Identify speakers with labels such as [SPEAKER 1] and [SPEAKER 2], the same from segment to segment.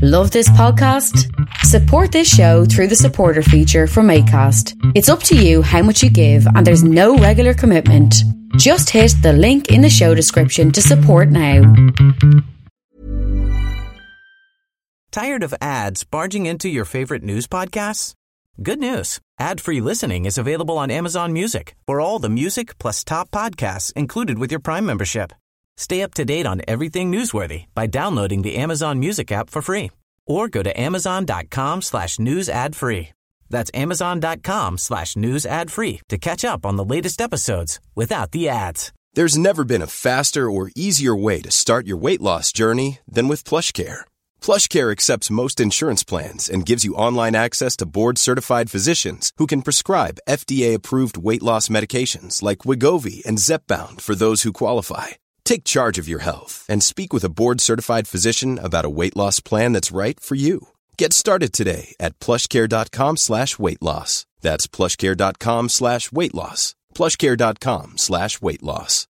[SPEAKER 1] Love this podcast? Support this show through the supporter feature from Acast. It's up to you how much you give, and there's no regular commitment. Just hit the link in the show description to support now.
[SPEAKER 2] Tired of ads barging into your favorite news podcasts? Good news. Ad-free listening is available on Amazon Music for all the music plus top podcasts included with your Prime membership. Stay up to date on everything newsworthy by downloading the Amazon Music app for free or go to amazon.com/news ad free. That's amazon.com/news ad free to catch up on the latest episodes without the ads.
[SPEAKER 3] There's never been a faster or easier way to start your weight loss journey than with PlushCare. PlushCare accepts most insurance plans and gives you online access to board-certified physicians who can prescribe FDA-approved weight loss medications like Wegovy and Zepbound for those who qualify. Take charge of your health and speak with a board-certified physician about a weight loss plan that's right for you. Get started today at plushcare.com/weight loss. That's plushcare.com/weight loss. plushcare.com/weight loss.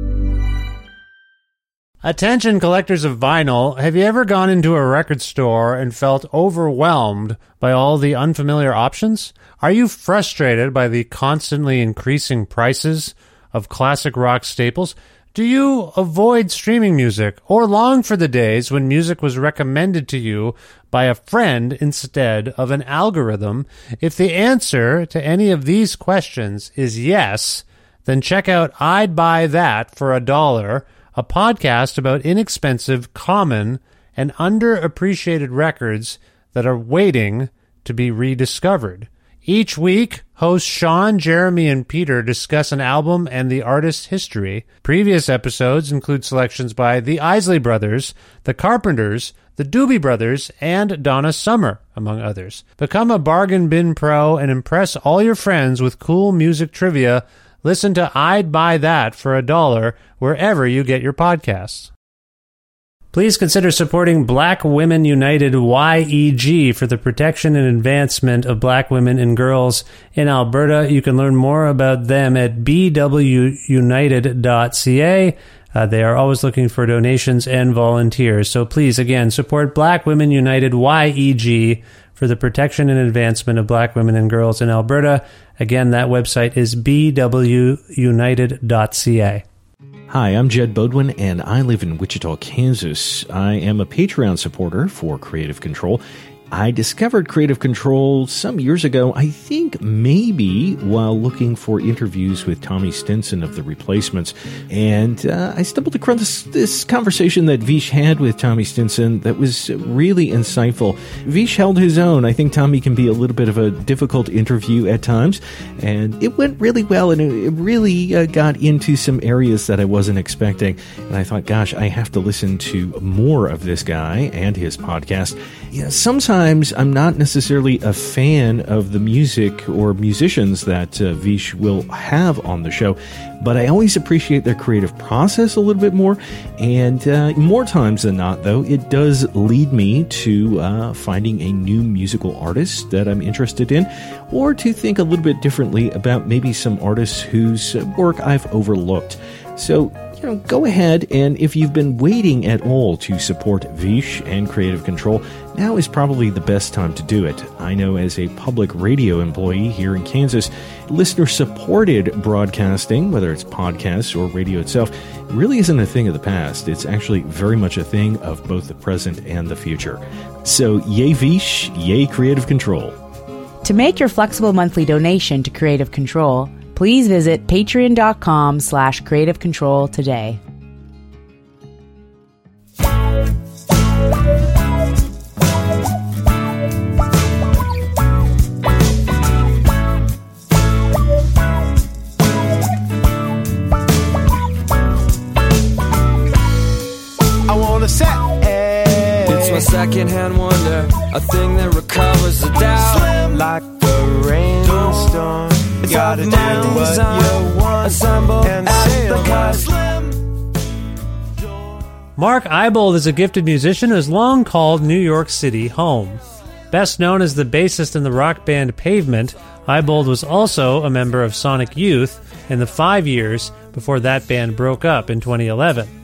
[SPEAKER 4] Attention collectors of vinyl, have you ever gone into a record store and felt overwhelmed by all the unfamiliar options? Are you frustrated by the constantly increasing prices of classic rock staples? Do you avoid streaming music or long for the days when music was recommended to you by a friend instead of an algorithm? If the answer to any of these questions is yes, then check out I'd Buy That for $1, a podcast about inexpensive, common, and underappreciated records that are waiting to be rediscovered. Each week, hosts Sean, Jeremy, and Peter discuss an album and the artist's history. Previous episodes include selections by the Isley Brothers, the Carpenters, the Doobie Brothers, and Donna Summer, among others. Become a bargain bin pro and impress all your friends with cool music trivia. Listen to I'd Buy That for $1 wherever you get your podcasts. Please consider supporting Black Women United YEG for the protection and advancement of black women and girls in Alberta. You can learn more about them at bwunited.ca. They are always looking for donations and volunteers. So please, again, support Black Women United YEG for the protection and advancement of black women and girls in Alberta. Again, that website is bwunited.ca.
[SPEAKER 5] Hi, I'm Jed Bodwin, and I live in Wichita, Kansas. I am a Patreon supporter for Creative Control. I discovered Creative Control some years ago, I think maybe while looking for interviews with Tommy Stinson of The Replacements. And I stumbled across this conversation that Vish had with Tommy Stinson that was really insightful. Vish held his own. I think Tommy can be a little bit of a difficult interview at times. And it went really well, and it really got into some areas that I wasn't expecting. And I thought, gosh, I have to listen to more of this guy and his podcast. Yeah, sometimes I'm not necessarily a fan of the music or musicians that Vish will have on the show, but I always appreciate their creative process a little bit more, and more times than not, though, it does lead me to finding a new musical artist that I'm interested in, or to think a little bit differently about maybe some artists whose work I've overlooked. So, go ahead, and if you've been waiting at all to support Vish and Creative Control, now is probably the best time to do it. I know as a public radio employee here in Kansas, listener-supported broadcasting, whether it's podcasts or radio itself, really isn't a thing of the past. It's actually very much a thing of both the present and the future. So, yay Vish, yay Creative Control.
[SPEAKER 6] To make your flexible monthly donation to Creative Control, please visit patreon.com/creativecontrol today.
[SPEAKER 7] I wanna say it's my second-hand wonder, a thing that recovers the doubt. Slim. Like the rainstorm. It's gotta do what you want, assemble and sail my slim.
[SPEAKER 4] Mark Eibold is a gifted musician who has long called New York City home. Best known as the bassist in the rock band Pavement, Eibold was also a member of Sonic Youth in the 5 years before that band broke up in 2011.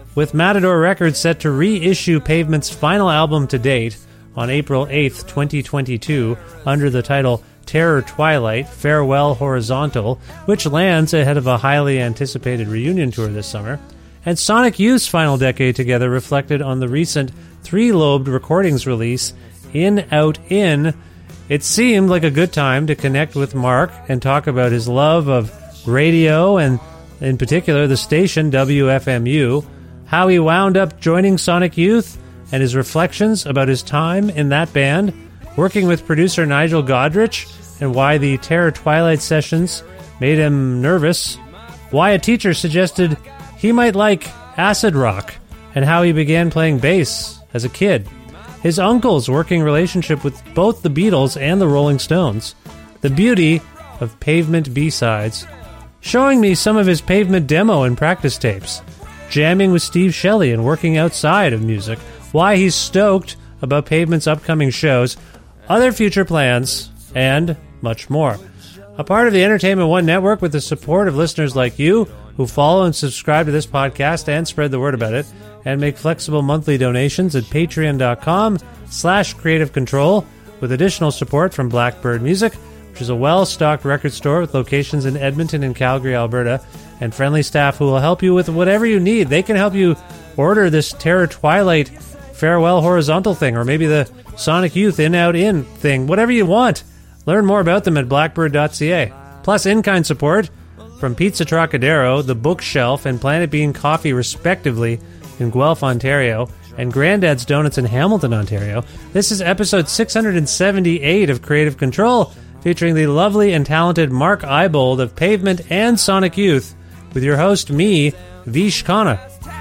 [SPEAKER 4] with Matador Records set to reissue Pavement's final album to date on April 8th, 2022, under the title Terror Twilight, Farewell Horizontal, which lands ahead of a highly anticipated reunion tour this summer. And Sonic Youth's final decade together reflected on the recent Three-Lobed Recordings release, In, Out, In. It seemed like a good time to connect with Mark and talk about his love of radio and, in particular, the station WFMU, how he wound up joining Sonic Youth, and his reflections about his time in that band, working with producer Nigel Godrich, and why the Terror Twilight sessions made him nervous, why a teacher suggested he might like acid rock, and how he began playing bass as a kid, his uncle's working relationship with both the Beatles and the Rolling Stones, the beauty of Pavement B-sides, showing me some of his Pavement demo and practice tapes, jamming with Steve Shelley and working outside of music, why he's stoked about Pavement's upcoming shows, other future plans, and much more. A part of the Entertainment One Network with the support of listeners like you who follow and subscribe to this podcast and spread the word about it, and make flexible monthly donations at patreon.com/Creative Control, with additional support from Blackbird Music, which is a well-stocked record store with locations in Edmonton and Calgary, Alberta, and friendly staff who will help you with whatever you need. They can help you order this Terror Twilight Farewell Horizontal thing, or maybe the Sonic Youth In, Out, In thing, whatever you want. Learn more about them at blackbird.ca. Plus, in-kind support from Pizza Trocadero, The Bookshelf, and Planet Bean Coffee, respectively, in Guelph, Ontario, and Grandad's Donuts in Hamilton, Ontario. This is episode 678 of Creative Control, featuring the lovely and talented Mark Ibold of Pavement and Sonic Youth, with your host, me, Vish Khanna.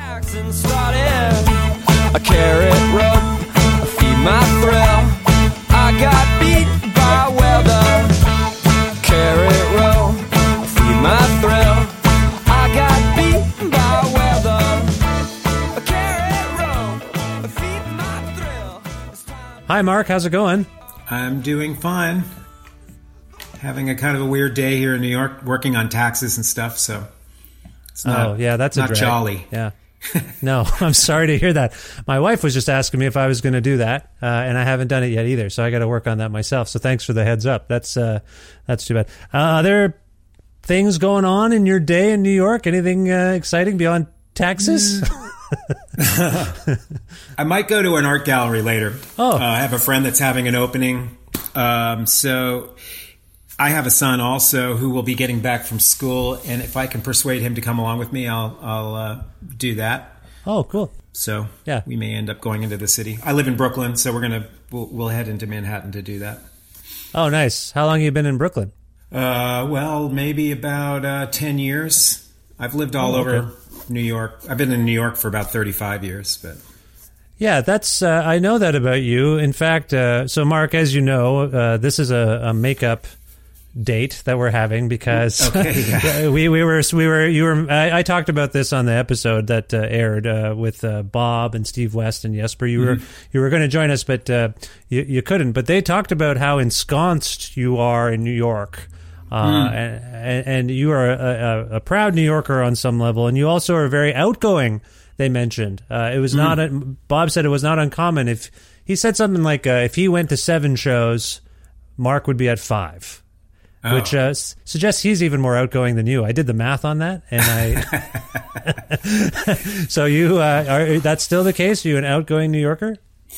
[SPEAKER 7] A carrot rope, I feed my thrill. I got beat by weather. Carrot rope, I feed my thrill. I got beat by weather. A carrot rope, I feed my thrill.
[SPEAKER 4] Hi, Mark. How's it going?
[SPEAKER 8] I'm doing fine. Having a kind of a weird day here in New York, working on taxes and stuff, so it's not,
[SPEAKER 4] that's
[SPEAKER 8] not
[SPEAKER 4] a drag.
[SPEAKER 8] jolly.
[SPEAKER 4] Yeah. No, I'm sorry to hear that. My wife was just asking me if I was going to do that, and I haven't done it yet either, so I got to work on that myself. So thanks for the heads up. That's too bad. Are there things going on in your day in New York? Anything exciting beyond taxes?
[SPEAKER 8] I might go to an art gallery later.
[SPEAKER 4] Oh.
[SPEAKER 8] I have a friend that's having an opening. So I have a son also who will be getting back from school, and if I can persuade him to come along with me, I'll do that.
[SPEAKER 4] Oh, cool.
[SPEAKER 8] So
[SPEAKER 4] yeah,
[SPEAKER 8] we may end up going into the city. I live in Brooklyn, so we'll head into Manhattan to do that.
[SPEAKER 4] Oh, nice. How long have you been in Brooklyn?
[SPEAKER 8] Well, maybe about 10 years. I've lived all over New York. I've been in New York for about 35 years, but...
[SPEAKER 4] Yeah, that's I know that about you. In fact, so Mark, as you know, this is a makeup date that we're having because I talked about this on the episode that aired with Bob and Steve West and Jesper. You were going to join us, but you couldn't. But they talked about how ensconced you are in New York, and you are a proud New Yorker on some level, and you also are very outgoing. They mentioned it was not. Bob said it was not uncommon. If he said something like, if he went to 7 shows, Mark would be at 5. Oh. Which suggests he's even more outgoing than you. I did the math on that, and So you that's still the case? Are you an outgoing New Yorker?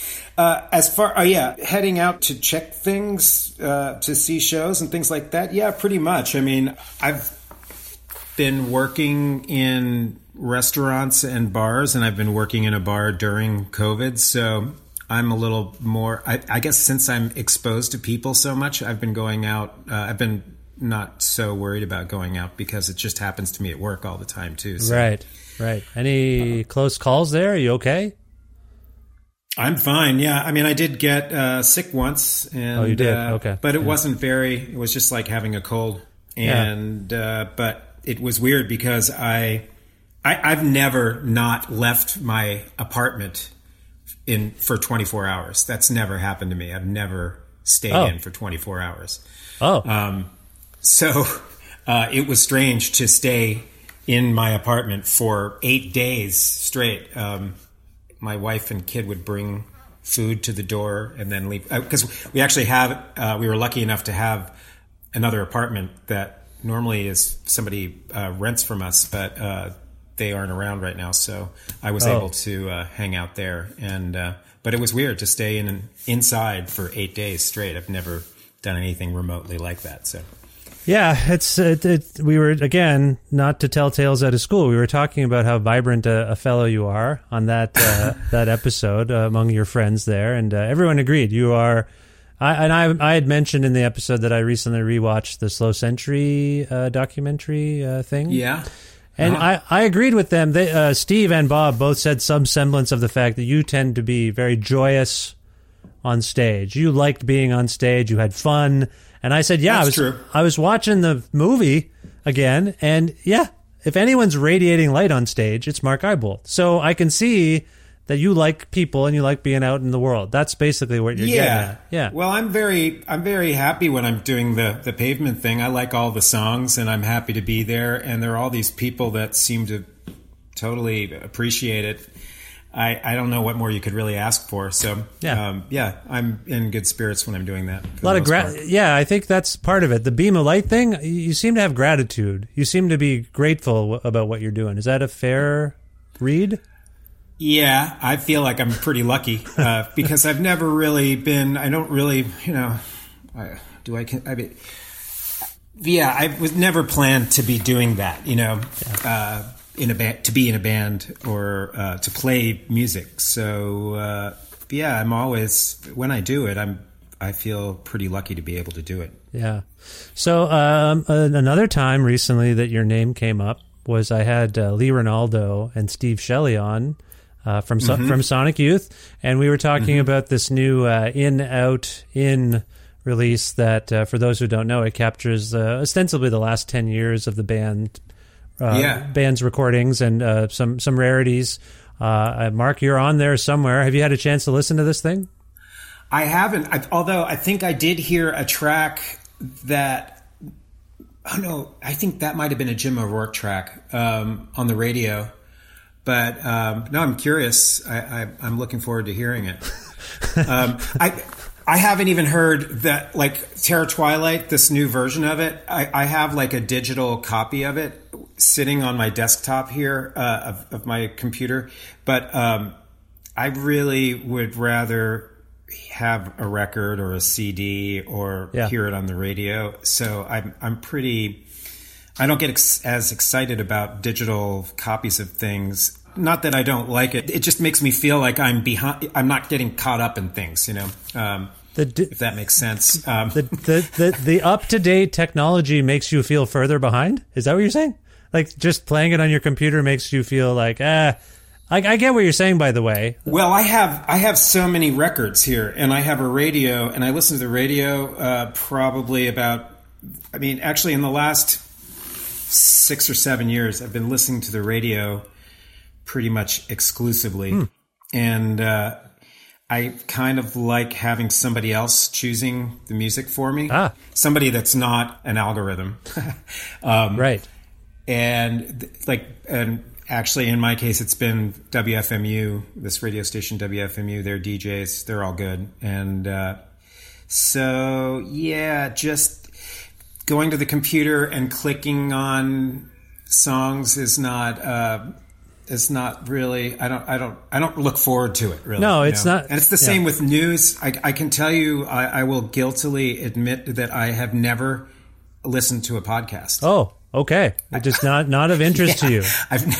[SPEAKER 8] Heading out to check things, to see shows and things like that. Yeah, pretty much. I mean, I've been working in restaurants and bars, and I've been working in a bar during COVID, so I'm a little more, I guess since I'm exposed to people so much, I've been going out. I've been not so worried about going out because it just happens to me at work all the time too. So.
[SPEAKER 4] Right. Any close calls there? Are you okay?
[SPEAKER 8] I'm fine. Yeah. I mean, I did get sick once. And,
[SPEAKER 4] you did? Okay.
[SPEAKER 8] But it wasn't it was just like having a cold. And, but it was weird because I've never not left my apartment for 24 hours. That's never happened to me. I've never stayed in for 24 hours.
[SPEAKER 4] Oh.
[SPEAKER 8] So it was strange to stay in my apartment for 8 days straight. My wife and kid would bring food to the door and then leave. Because we actually we were lucky enough to have another apartment that normally is somebody rents from us, but they aren't around right now. So I was able to hang out there. But it was weird to stay inside for 8 days straight. I've never done anything remotely like that. So.
[SPEAKER 4] Yeah, we were, again, not to tell tales out of school. We were talking about how vibrant a fellow you are on that that episode among your friends there, and everyone agreed. You are, I had mentioned in the episode that I recently rewatched the Slow Century documentary thing.
[SPEAKER 8] Yeah.
[SPEAKER 4] And I agreed with them. Steve and Bob both said some semblance of the fact that you tend to be very joyous on stage. You liked being on stage. You had fun. And I said, yeah, I was watching the movie again, and yeah, if anyone's radiating light on stage, it's Mark Eybold. So I can see that you like people and you like being out in the world. That's basically what you're getting at. Yeah.
[SPEAKER 8] Well, I'm very happy when I'm doing the Pavement thing. I like all the songs, and I'm happy to be there. And there are all these people that seem to totally appreciate it. I don't know what more you could really ask for. So, I'm in good spirits when I'm doing that.
[SPEAKER 4] A lot of I think that's part of it. The beam of light thing, you seem to have gratitude. You seem to be grateful about what you're doing. Is that a fair read?
[SPEAKER 8] Yeah, I feel like I'm pretty lucky because I've never really been, I don't really, I was never planned to be doing that, in a band, to be in a band or to play music. So I'm always, when I do it, I feel pretty lucky to be able to do it.
[SPEAKER 4] Yeah. So another time recently that your name came up was I had Lee Ronaldo and Steve Shelley on from Sonic Youth, and we were talking about this new In Out In release that, for those who don't know, it captures ostensibly the last 10 years of the band's recordings and some rarities. Mark, you're on there somewhere. Have you had a chance to listen to this thing?
[SPEAKER 8] I haven't, although I think I did hear a track that, I think that might have been a Jim O'Rourke track on the radio. But no, I'm curious. I'm looking forward to hearing it. I haven't even heard that, like Terror Twilight, this new version of it. I have like a digital copy of it sitting on my desktop here of my computer. But I really would rather have a record or a CD or hear it on the radio. So I'm pretty. I don't get as excited about digital copies of things. Not that I don't like it. It just makes me feel like I'm behind. I'm not getting caught up in things, if that makes sense.
[SPEAKER 4] The up-to-date technology makes you feel further behind? Is that what you're saying? Like just playing it on your computer makes you feel like, I get what you're saying, by the way.
[SPEAKER 8] Well, I have so many records here, and I have a radio, and I listen to the radio probably actually in the last 6 or 7 years, I've been listening to the radio pretty much exclusively. And I kind of like having somebody else choosing the music for me. Somebody that's not an algorithm.
[SPEAKER 4] Right.
[SPEAKER 8] And actually in my case, it's been WFMU, this radio station, WFMU, their DJs, they're all good. And just going to the computer and clicking on songs is not really. I don't look forward to it really.
[SPEAKER 4] No, it's not.
[SPEAKER 8] And it's the same with news. I can tell you, I will guiltily admit that I have never listened to a podcast.
[SPEAKER 4] Oh, okay. It's just not of interest to you.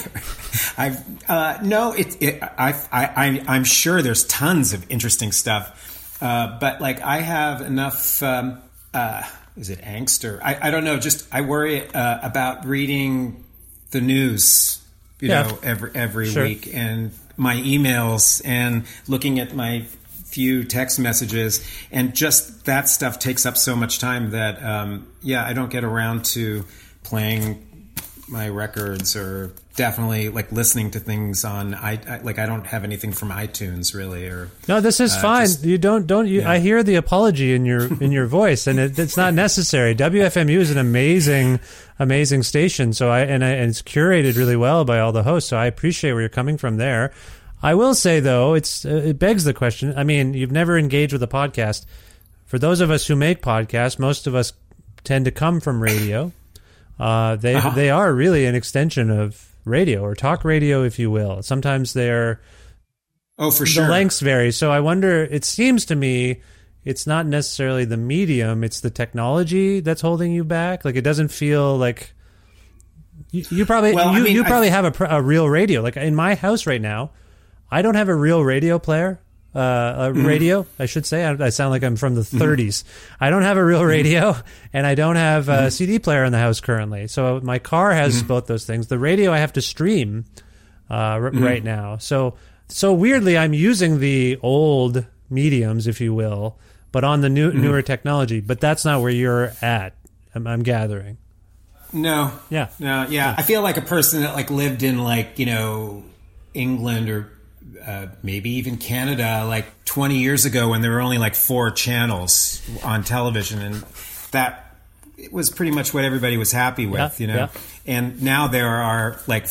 [SPEAKER 8] I'm sure there's tons of interesting stuff, but like I have enough. Is it angst or I don't know? Just I worry about reading the news, every week, and my emails, and looking at my few text messages, and just that stuff takes up so much time that I don't get around to playing my records or definitely like listening to things on I don't have anything from iTunes really, or
[SPEAKER 4] no, this is fine. You don't you? Yeah. I hear the apology in your voice, and it's not necessary. WFMU is an amazing station. So and it's curated really well by all the hosts. So I appreciate where you're coming from there. I will say though, it begs the question. I mean, you've never engaged with a podcast. For those of us who make podcasts, most of us tend to come from radio. They are really an extension of radio, or talk radio, if you will. Sometimes they're
[SPEAKER 8] for sure.
[SPEAKER 4] The lengths vary. So I wonder, it seems to me it's not necessarily the medium, it's the technology that's holding you back. Like, it doesn't feel like you probably have a real radio. Like in my house right now, I don't have a real radio player. Radio, I should say. I sound like I'm from the 30s. I don't have a real radio, and I don't have a CD player in the house currently. So my car has both those things. The radio I have to stream right now. So weirdly, I'm using the old mediums, if you will, but on the newer technology. But that's not where you're at, I'm gathering.
[SPEAKER 8] No.
[SPEAKER 4] Yeah.
[SPEAKER 8] No. Yeah. I feel like a person that like lived in like, England or maybe even Canada, like 20 years ago, when there were only like 4 channels on television, and that it was pretty much what everybody was happy with,
[SPEAKER 4] Yeah.
[SPEAKER 8] And now there are like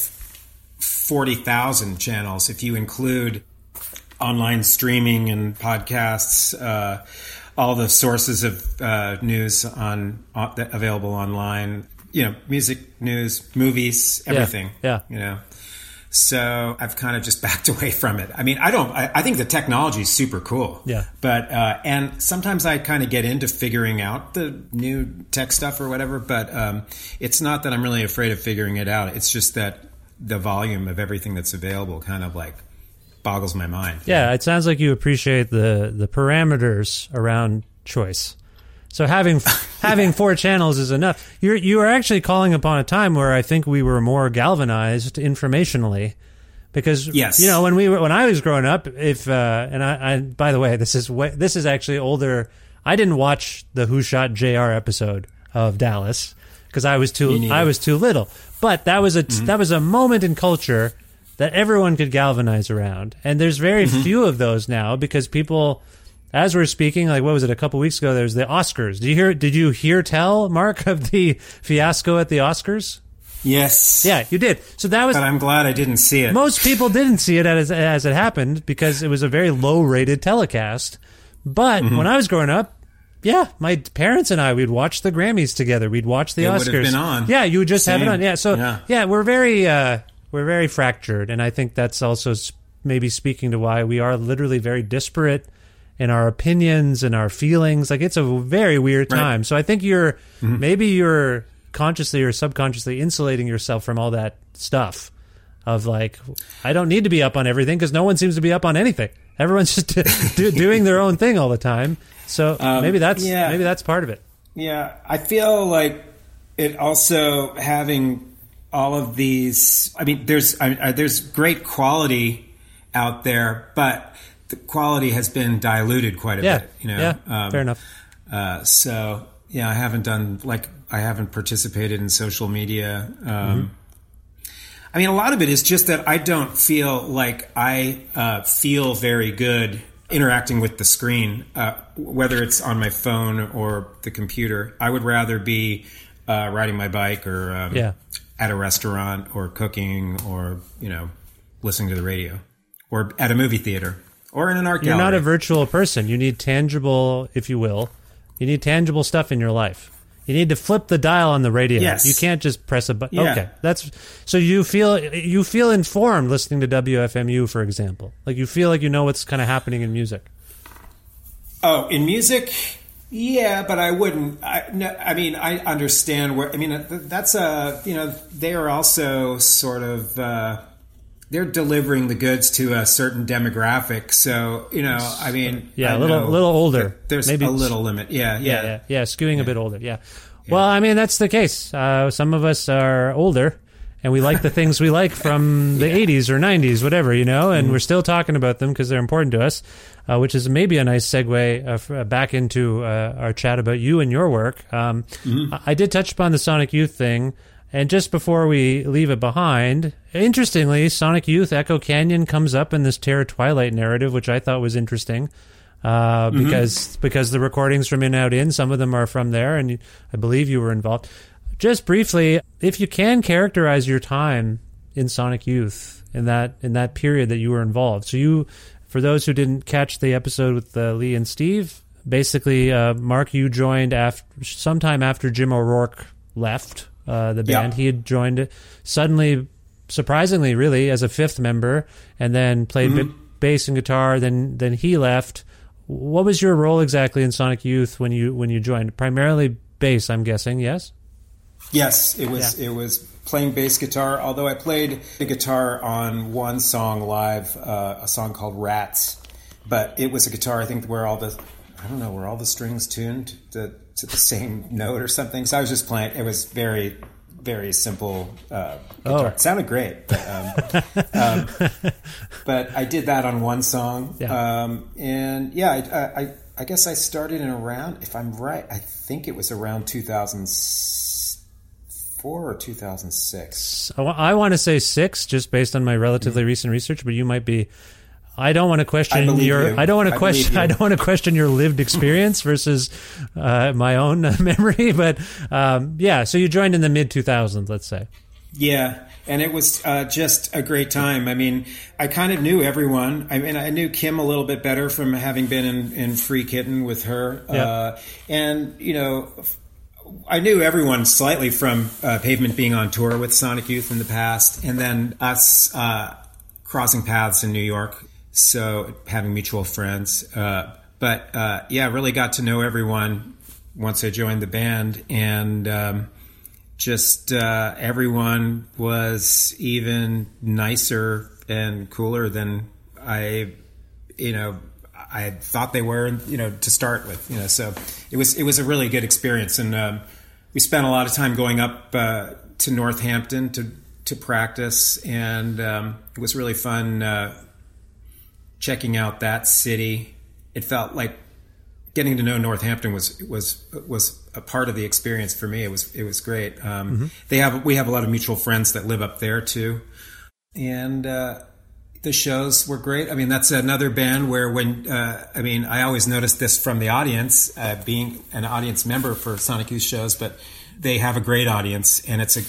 [SPEAKER 8] 40,000 channels if you include online streaming and podcasts, all the sources of news available online, music, news, movies, everything.
[SPEAKER 4] Yeah.
[SPEAKER 8] So I've kind of just backed away from it. I mean, I think the technology is super cool.
[SPEAKER 4] Yeah.
[SPEAKER 8] But, and sometimes I kind of get into figuring out the new tech stuff or whatever, but it's not that I'm really afraid of figuring it out. It's just that the volume of everything that's available kind of like boggles my mind.
[SPEAKER 4] Yeah, it sounds like you appreciate the parameters around choice. So having 4 channels is enough. You are actually calling upon a time where I think we were more galvanized informationally, because
[SPEAKER 8] yes.
[SPEAKER 4] When I was growing up, and I by the way, this is actually older. I didn't watch the Who Shot JR episode of Dallas because I was too little. But that was a moment in culture that everyone could galvanize around, and there's very few of those now, because people. As we're speaking, like, what was it, a couple weeks ago, there was the Oscars. Did you hear tell, Mark, of the fiasco at the Oscars?
[SPEAKER 8] Yes.
[SPEAKER 4] Yeah, you did. So that was.
[SPEAKER 8] But I'm glad I didn't see it.
[SPEAKER 4] Most people didn't see it as it happened, because it was a very low-rated telecast. But when I was growing up, yeah, my parents and we'd watch the Grammys together. We'd watch the Oscars.
[SPEAKER 8] It would have been on.
[SPEAKER 4] Yeah, you would just have it on. Yeah, so, yeah we're very fractured. And I think that's also maybe speaking to why we are literally very disparate in our opinions and our feelings. Like, it's a very weird time. Right. So I think maybe you're consciously or subconsciously insulating yourself from all that stuff of like, I don't need to be up on everything because no one seems to be up on anything. Everyone's just doing their own thing all the time. So maybe that's part of it.
[SPEAKER 8] Yeah. I feel like it also having all of these, I mean, there's great quality out there, but the quality has been diluted quite a bit,
[SPEAKER 4] fair enough.
[SPEAKER 8] So I haven't participated in social media. I mean, a lot of it is just that I don't feel like I feel very good interacting with the screen, whether it's on my phone or the computer. I would rather be riding my bike or at a restaurant or cooking or, listening to the radio or at a movie theater. Or in an art gallery.
[SPEAKER 4] You're not a virtual person. You need tangible, if you will. You need tangible stuff in your life. You need to flip the dial on the radio.
[SPEAKER 8] Yes.
[SPEAKER 4] You can't just press a button.
[SPEAKER 8] Yeah.
[SPEAKER 4] Okay, so you feel informed listening to WFMU, for example. Like, you feel like you know what's kind of happening in music.
[SPEAKER 8] Oh, in music, yeah, but I wouldn't. I understand where. I mean, that's they are also sort of. They're delivering the goods to a certain demographic, so a little older.
[SPEAKER 4] There's
[SPEAKER 8] maybe a little limit. Yeah,
[SPEAKER 4] skewing a bit older. Yeah. Well, I mean, that's the case. Some of us are older, and we like the things we like from the 80s or 90s, whatever, and we're still talking about them because they're important to us, which is maybe a nice segue back into our chat about you and your work. I did touch upon the Sonic Youth thing. And just before we leave it behind, interestingly, Sonic Youth Echo Canyon comes up in this Terror Twilight narrative, which I thought was interesting. Because the recordings from In Out In, some of them are from there, and I believe you were involved. Just briefly, if you can characterize your time in Sonic Youth in that period that you were involved. So you, for those who didn't catch the episode with Lee and Steve, basically, Mark, you joined sometime after Jim O'Rourke left the band.
[SPEAKER 8] Yeah.
[SPEAKER 4] He had joined suddenly, surprisingly, really, as a fifth member, and then played bass and guitar. Then he left. What was your role exactly in Sonic Youth when you joined? Primarily bass, I'm guessing. Yes.
[SPEAKER 8] Yes, it was. Yeah. It was playing bass guitar. Although I played the guitar on one song live, a song called Rats, but it was a guitar. I think where all the strings tuned to the same note or something. So I was just playing. It was very, very simple guitar. It sounded great, but I did that on one song. Yeah. I guess I started in around, if I'm right, I think it was around 2004 or 2006.
[SPEAKER 4] I want to say 6, just based on my relatively recent research, but you might be. I don't want to question your. I don't want to question your lived experience versus my own memory. But so you joined in the mid 2000s, let's say.
[SPEAKER 8] Yeah, and it was just a great time. I mean, I kind of knew everyone. I mean, I knew Kim a little bit better from having been in Free Kitten with her, and I knew everyone slightly from Pavement being on tour with Sonic Youth in the past, and then us crossing paths in New York. So having mutual friends, really got to know everyone once I joined the band, and everyone was even nicer and cooler than I thought they were, to start with, so it was a really good experience. And we spent a lot of time going up to Northampton to practice, and it was really fun checking out that city. It felt like getting to know Northampton was a part of the experience for me. It was great. We have a lot of mutual friends that live up there too, and the shows were great. I mean, that's another band where I always noticed this from the audience, being an audience member for Sonic Youth shows, but they have a great audience, and it's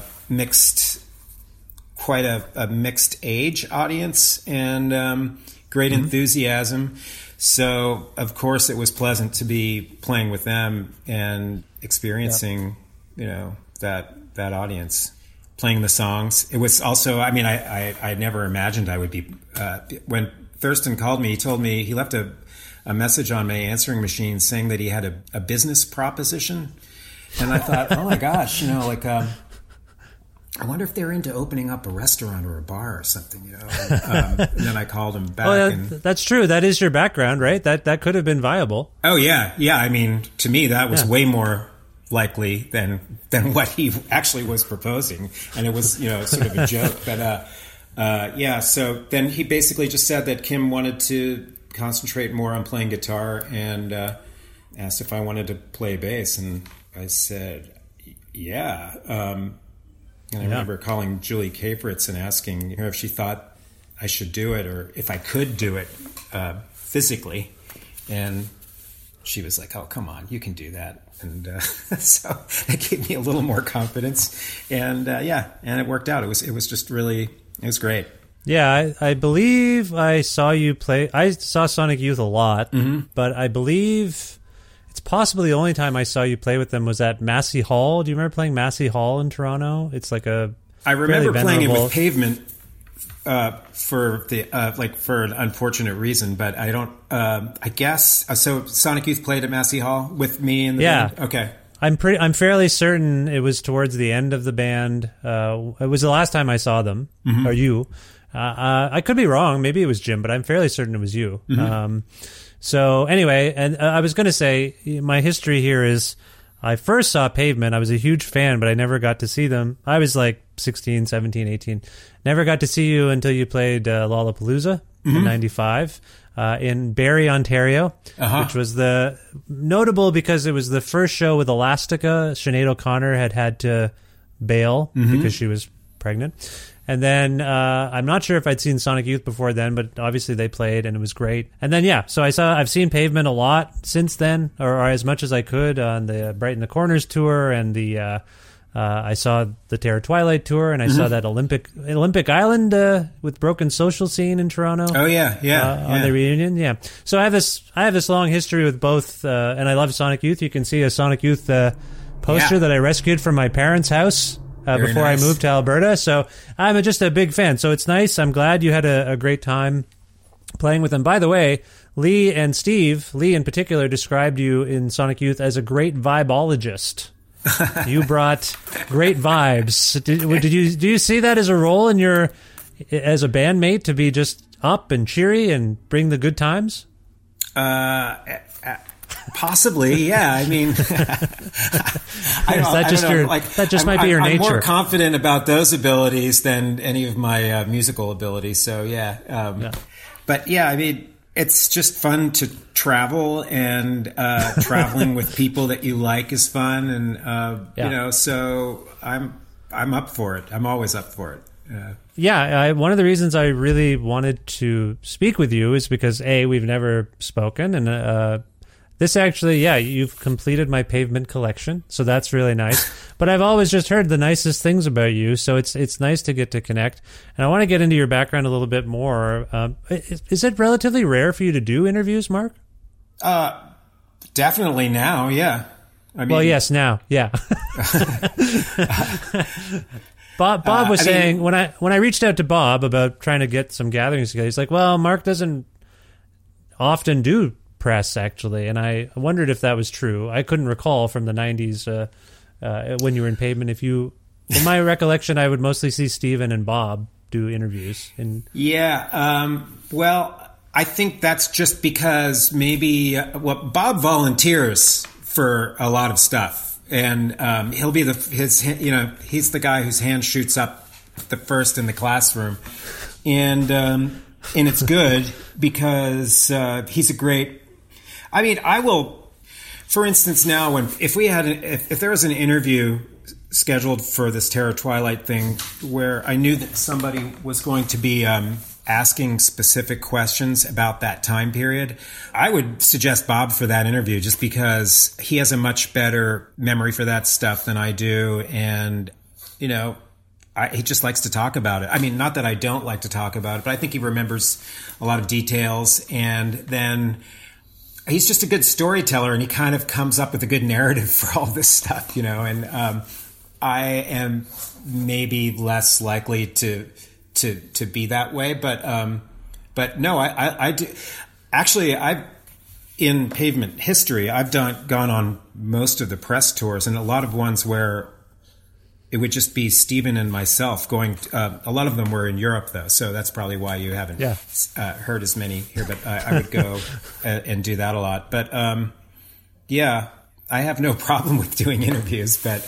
[SPEAKER 8] quite a mixed age audience, and great enthusiasm. So, of course, it was pleasant to be playing with them and experiencing, that audience, playing the songs. It was also, I never imagined I would be. When Thurston called me, he told me he left a message on my answering machine saying that he had a business proposition, and I thought, oh my gosh, I wonder if they're into opening up a restaurant or a bar or something, And then I called him back.
[SPEAKER 4] Well, that's true. That is your background, right? That could have been viable.
[SPEAKER 8] Oh yeah, yeah. I mean, to me, that was way more likely than what he actually was proposing, and it was sort of a joke. But So then he basically just said that Kim wanted to concentrate more on playing guitar, and asked if I wanted to play bass, and I said, yeah. And I remember calling Julie Capritz and asking her if she thought I should do it or if I could do it physically. And she was like, oh, come on, you can do that. And so that gave me a little more confidence. And and it worked out. It was just really, it was great.
[SPEAKER 4] Yeah, I believe I saw you play. I saw Sonic Youth a lot, but I believe it's possibly the only time I saw you play with them was at Massey Hall. Do you remember playing Massey Hall in Toronto? It's like a
[SPEAKER 8] I remember playing it with Pavement for an unfortunate reason, but I don't. I guess so. Sonic Youth played at Massey Hall with me and the band? Okay.
[SPEAKER 4] I'm fairly certain it was towards the end of the band. It was the last time I saw them or you. I could be wrong. Maybe it was Jim, but I'm fairly certain it was you. So anyway, and I was going to say my history here is I first saw Pavement. I was a huge fan, but I never got to see them. I was like 16, 17, 18. Never got to see you until you played Lollapalooza in 95 in Barrie, Ontario, which was notable because it was the first show with Elastica. Sinead O'Connor had to bail because she was pregnant. And then I'm not sure if I'd seen Sonic Youth before then, but obviously they played and it was great. And then so I've seen Pavement a lot since then, or as much as I could on the Brighten the Corners tour, and the I saw the Terror Twilight tour, and I saw that Olympic Island with Broken Social Scene in Toronto.
[SPEAKER 8] Oh yeah,
[SPEAKER 4] on the reunion, yeah. So I have this long history with both, and I love Sonic Youth. You can see a Sonic Youth poster that I rescued from my parents' house. Before I moved to Alberta. So I'm just a big fan. So it's nice. I'm glad you had a great time playing with them. By the way, Lee and Steve, Lee in particular, described you in Sonic Youth as a great vibologist. You brought great vibes. Do you see that as a role in as a bandmate, to be just up and cheery and bring the good times?
[SPEAKER 8] Possibly, yeah. I mean,
[SPEAKER 4] that just might be your nature.
[SPEAKER 8] I'm more confident about those abilities than any of my musical abilities. So yeah. But yeah, I mean, it's just fun to travel, and traveling with people that you like is fun, and you know. So I'm up for it. I'm always up for it.
[SPEAKER 4] One of the reasons I really wanted to speak with you is because we've never spoken, and this actually, you've completed my Pavement collection, so that's really nice. But I've always just heard the nicest things about you, so it's nice to get to connect. And I want to get into your background a little bit more. Is it relatively rare for you to do interviews, Mark?
[SPEAKER 8] Definitely now, yeah. I mean,
[SPEAKER 4] well, yes, now, yeah. Bob was saying, when I reached out to Bob about trying to get some gatherings together, he's like, well, Mark doesn't often do press, actually, and I wondered if that was true. I couldn't recall from the 90s when you were in Pavement. In my recollection, I would mostly see Steven and Bob do interviews.
[SPEAKER 8] Well, I think that's just because maybe Bob volunteers for a lot of stuff, and he'll be he's the guy whose hand shoots up the first in the classroom, and it's good because he's a great. I mean, I will, for instance, now if there was an interview scheduled for this Terror Twilight thing where I knew that somebody was going to be asking specific questions about that time period, I would suggest Bob for that interview, just because he has a much better memory for that stuff than I do, and he just likes to talk about it. I mean, not that I don't like to talk about it, but I think he remembers a lot of details, and then he's just a good storyteller, and he kind of comes up with a good narrative for all this stuff, and I am maybe less likely to be that way, but no, I do. Actually, in Pavement history, I've gone on most of the press tours, and a lot of ones where it would just be Steven and myself going. A lot of them were in Europe, though, so that's probably why you haven't heard as many here. But I would go and do that a lot. But I have no problem with doing interviews. But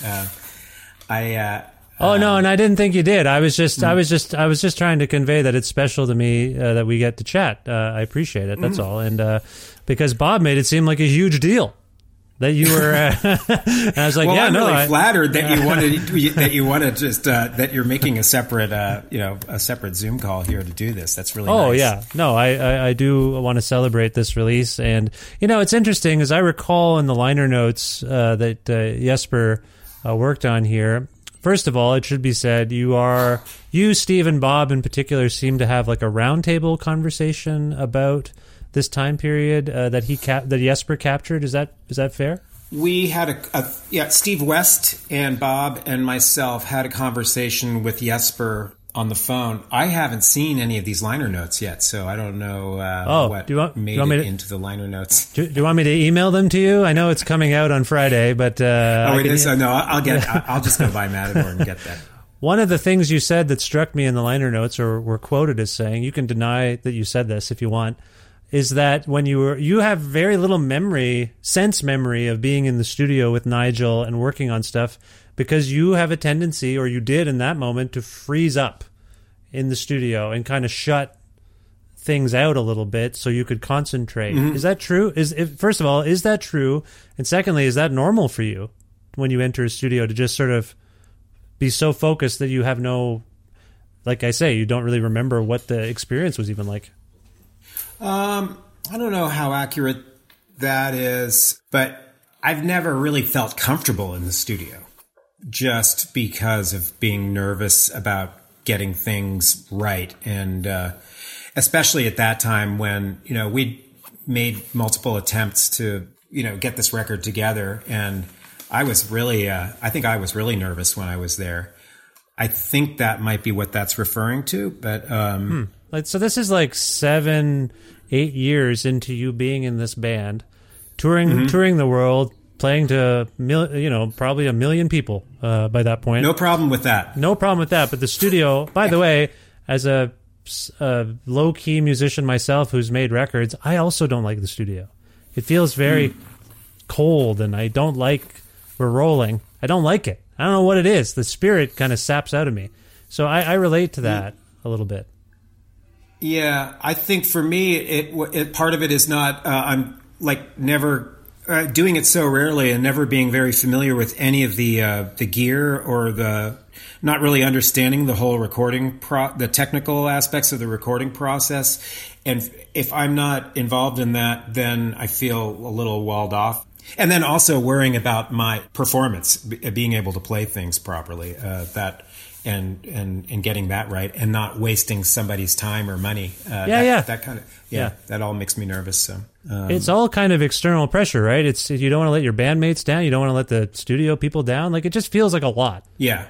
[SPEAKER 4] oh no, and I didn't think you did. I was just trying to convey that it's special to me that we get to chat. I appreciate it. That's all. And because Bob made it seem like a huge deal that you were. And I was like,
[SPEAKER 8] I'm really flattered that you wanted that you're making a separate Zoom call here to do this. That's really nice.
[SPEAKER 4] Oh yeah, no, I do want to celebrate this release, and it's interesting, as I recall in the liner notes that Jesper worked on here. First of all, it should be said you, Steve, and Bob in particular seem to have like a roundtable conversation about this time period that Jesper captured. Is that fair?
[SPEAKER 8] We had Steve West and Bob and myself had a conversation with Jesper on the phone. I haven't seen any of these liner notes yet, so I don't know what made it into the liner notes.
[SPEAKER 4] Do you want me to email them to you? I know it's coming out on Friday, but
[SPEAKER 8] I'll just go by Matador and get that.
[SPEAKER 4] One of the things you said that struck me in the liner notes, or were quoted as saying, you can deny that you said this if you want, is that when you have very little memory of being in the studio with Nigel and working on stuff, because you have a tendency, or you did in that moment, to freeze up in the studio and kind of shut things out a little bit so you could concentrate. Mm-hmm. Is that true? First of all, is that true? And secondly, is that normal for you when you enter a studio to just sort of be so focused that you have no, like I say, you don't really remember what the experience was even like?
[SPEAKER 8] I don't know how accurate that is, but I've never really felt comfortable in the studio just because of being nervous about getting things right. And especially at that time when, we'd made multiple attempts to, get this record together. And I was really, I think I was really nervous when I was there. I think that might be what that's referring to, but
[SPEAKER 4] so this is like 7-8 years into you being in this band, touring the world, playing to probably 1 million people by that point.
[SPEAKER 8] No problem with that.
[SPEAKER 4] No problem with that. But the studio, by the way, as a low key musician myself who's made records, I also don't like the studio. It feels very cold, and I don't like. We're rolling. I don't like it. I don't know what it is. The spirit kind of saps out of me. So I relate to that a little bit.
[SPEAKER 8] Yeah, I think for me, it part of it is not. I'm like never doing it so rarely and never being very familiar with any of the gear or the not really understanding the whole recording the technical aspects of the recording process. And if I'm not involved in that, then I feel a little walled off. And then also worrying about my performance, being able to play things properly, and getting that right, and not wasting somebody's time or money. That kind of that all makes me nervous. So
[SPEAKER 4] it's all kind of external pressure, right? It's you don't want to let your bandmates down, you don't want to let the studio people down. Like it just feels like a lot. Yeah.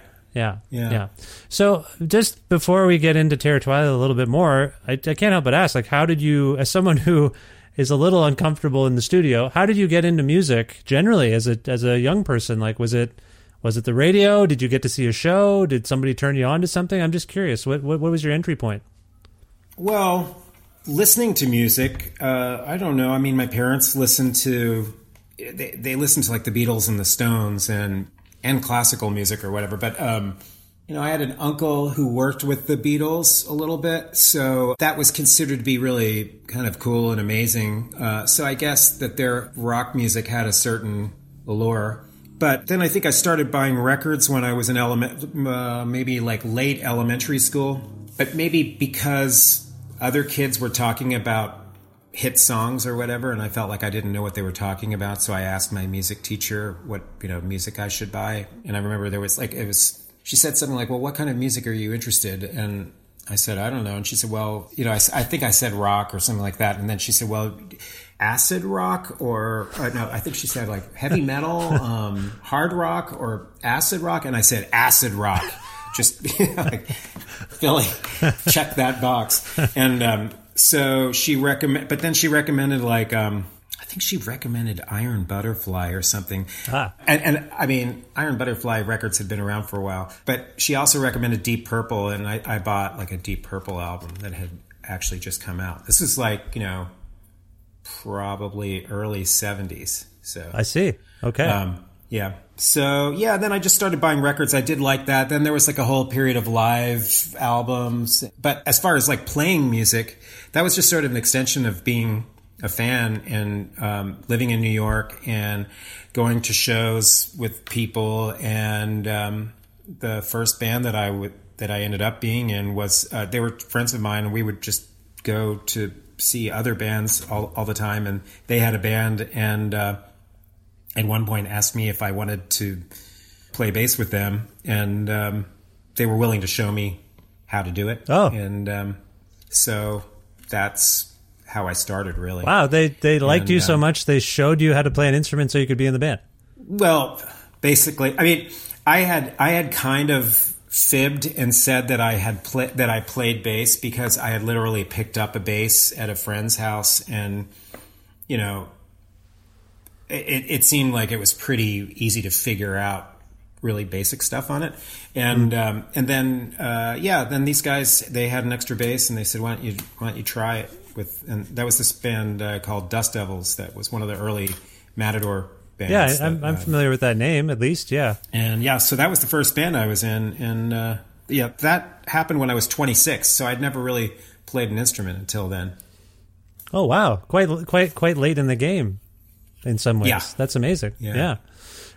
[SPEAKER 4] So just before we get into Terre Twilight a little bit more, I can't help but ask, like, how did you, as someone who is a little uncomfortable in the studio, how did you get into music generally as a young person? Like, was it the radio? Did you get to see a show? Did somebody turn you on to something? I'm just curious. What was your entry point?
[SPEAKER 8] Well, listening to music, I don't know. I mean, my parents listened to like the Beatles and the Stones and classical music or whatever. But I had an uncle who worked with the Beatles a little bit, so that was considered to be really kind of cool and amazing. So I guess that their rock music had a certain allure. But then I think I started buying records when I was in maybe like late elementary school. But maybe because other kids were talking about hit songs or whatever, and I felt like I didn't know what they were talking about. So I asked my music teacher what music I should buy. And I remember she said something like, well, what kind of music are you interested in? And I said, I don't know. And she said, well, I think I said rock or something like that. And then she said, well, acid rock or no, I think she said like heavy metal, hard rock or acid rock. And I said, acid rock. Just like, Philly, check that box. And so she recommended like, I think she recommended Iron Butterfly or something. And I mean, Iron Butterfly records had been around for a while, but she also recommended Deep Purple, and I bought like a Deep Purple album that had actually just come out. This is like, probably early 70s. So
[SPEAKER 4] I see. Okay.
[SPEAKER 8] Yeah. So yeah, then I just started buying records. I did like that. Then there was like a whole period of live albums. But as far as like playing music, that was just sort of an extension of being a fan and living in New York and going to shows with people. And the first band that I ended up being in was they were friends of mine, and we would just go to see other bands all the time. And they had a band, and at one point asked me if I wanted to play bass with them, and they were willing to show me how to do it.
[SPEAKER 4] Oh,
[SPEAKER 8] and so that's how I started, really.
[SPEAKER 4] Wow, they liked you so much they showed you how to play an instrument so you could be in the band.
[SPEAKER 8] Well, basically, I mean, I had kind of fibbed and said that I played bass because I had literally picked up a bass at a friend's house, and it seemed like it was pretty easy to figure out really basic stuff on it. And then these guys, they had an extra bass, and they said, why don't you try it with, and that was this band called Dust Devils. That was one of the early Matador bands.
[SPEAKER 4] Yeah, I'm familiar with that name, at least. Yeah.
[SPEAKER 8] And yeah, so that was the first band I was in. And that happened when I was 26. So I'd never really played an instrument until then.
[SPEAKER 4] Oh, wow. Quite late in the game in some ways.
[SPEAKER 8] Yeah.
[SPEAKER 4] That's amazing. Yeah.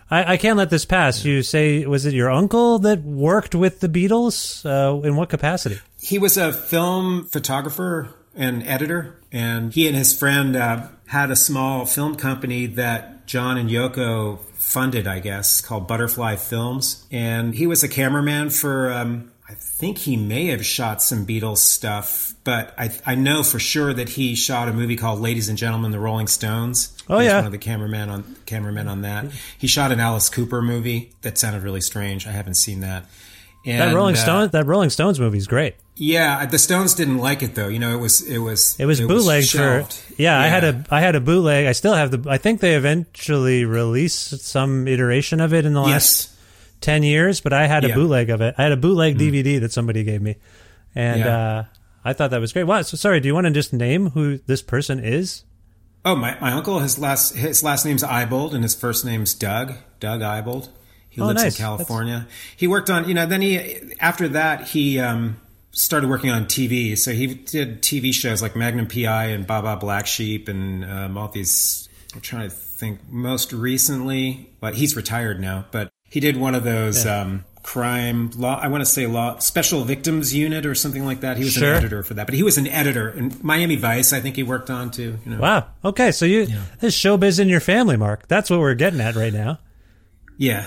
[SPEAKER 4] I can't let this pass. You say, was it your uncle that worked with the Beatles? In what capacity?
[SPEAKER 8] He was a film photographer and editor, and he and his friend had a small film company that John and Yoko funded, I guess, called Butterfly Films. And he was a cameraman for, I think he may have shot some Beatles stuff, but I know for sure that he shot a movie called Ladies and Gentlemen, the Rolling Stones.
[SPEAKER 4] Oh,
[SPEAKER 8] He was
[SPEAKER 4] yeah.
[SPEAKER 8] one of the cameramen on that. He shot an Alice Cooper movie that sounded really strange. I haven't seen that. And,
[SPEAKER 4] That Rolling Stones movie is great.
[SPEAKER 8] Yeah, the Stones didn't like it though. You know, it was
[SPEAKER 4] bootlegged for. Yeah,
[SPEAKER 8] Yeah.
[SPEAKER 4] I had a bootleg. I still have I think they eventually released some iteration of it in the last 10 years, but I had a bootleg of it. I had a bootleg DVD that somebody gave me, and I thought that was great. Wow. So sorry. Do you want to just name who this person is?
[SPEAKER 8] Oh, my uncle. His last name's Eibold, and his first name's Doug Eibold. He lives
[SPEAKER 4] nice.
[SPEAKER 8] in California. He worked on, then after that, he started working on TV. So he did TV shows like Magnum P.I. and Baba Black Sheep and all these, I'm trying to think, most recently, but he's retired now, but he did one of those crime law, I want to say special victims unit or something like that. He was an editor for that, but he was an editor in Miami Vice. I think he worked on too.
[SPEAKER 4] Wow. Okay. So this showbiz in your family, Mark. That's what we're getting at right now.
[SPEAKER 8] Yeah.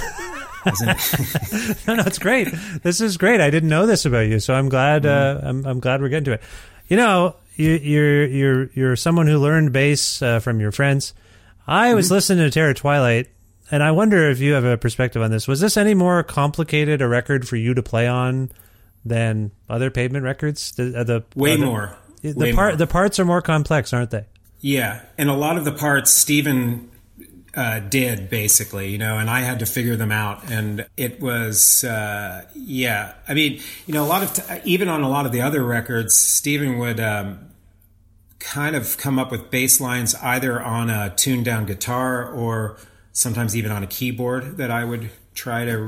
[SPEAKER 4] No, it's great. This is great. I didn't know this about you, so I'm glad. I'm glad we're getting to it. You're someone who learned bass from your friends. I was listening to Terror Twilight, and I wonder if you have a perspective on this. Was this any more complicated a record for you to play on than other Pavement records?
[SPEAKER 8] Way more.
[SPEAKER 4] The parts are more complex, aren't they?
[SPEAKER 8] Yeah, and a lot of the parts Stephen did basically, and I had to figure them out, and it was I mean, a lot of even on a lot of the other records, Stephen would kind of come up with bass lines either on a tuned down guitar or sometimes even on a keyboard that I would try to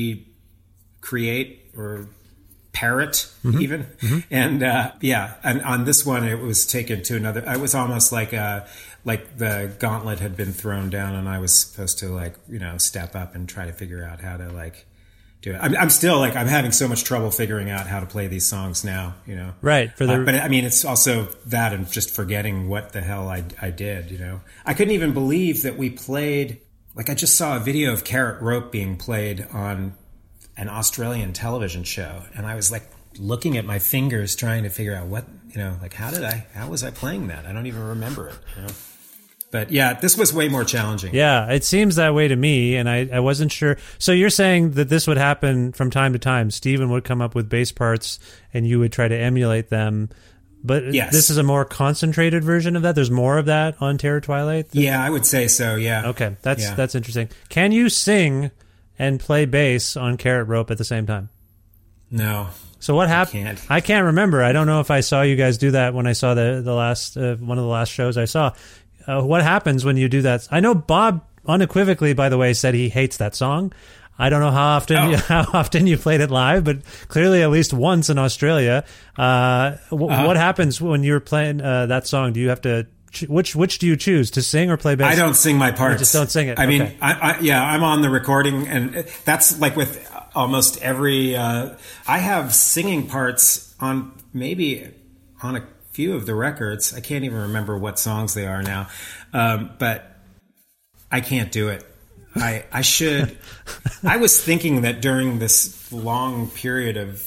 [SPEAKER 8] recreate or parrot even. And and on this one it was taken to another. I was almost like the gauntlet had been thrown down, and I was supposed to step up and try to figure out how to do it. I'm still I'm having so much trouble figuring out how to play these songs now,
[SPEAKER 4] Right.
[SPEAKER 8] But I mean, it's also that and just forgetting what the hell I did, I couldn't even believe that we played, I just saw a video of Carrot Rope being played on an Australian television show, and I was looking at my fingers trying to figure out what, how was I playing that? I don't even remember it, But yeah, this was way more challenging.
[SPEAKER 4] Yeah, it seems that way to me, and I wasn't sure. So you're saying that this would happen from time to time. Stephen would come up with bass parts, and you would try to emulate them. But
[SPEAKER 8] yes.
[SPEAKER 4] This is a more concentrated version of that? There's more of that on Terror Twilight?
[SPEAKER 8] Yeah, I would say so, yeah.
[SPEAKER 4] Okay, that's interesting. Can you sing and play bass on Carrot Rope at the same time?
[SPEAKER 8] No.
[SPEAKER 4] So what happened? I can't remember. I don't know if I saw you guys do that when I saw the last one of the last shows I saw. What happens when you do that? I know Bob unequivocally, by the way, said he hates that song. I don't know how often you played it live, but clearly at least once in Australia. What happens when you're playing that song? Do you have to which do you choose, to sing or play bass?
[SPEAKER 8] I don't sing my parts.
[SPEAKER 4] You just don't sing it.
[SPEAKER 8] I mean, I'm on the recording, and that's with almost every. I have singing parts on a few of the records. I can't even remember what songs they are now, but I can't do it. I should. I was thinking that during this long period of,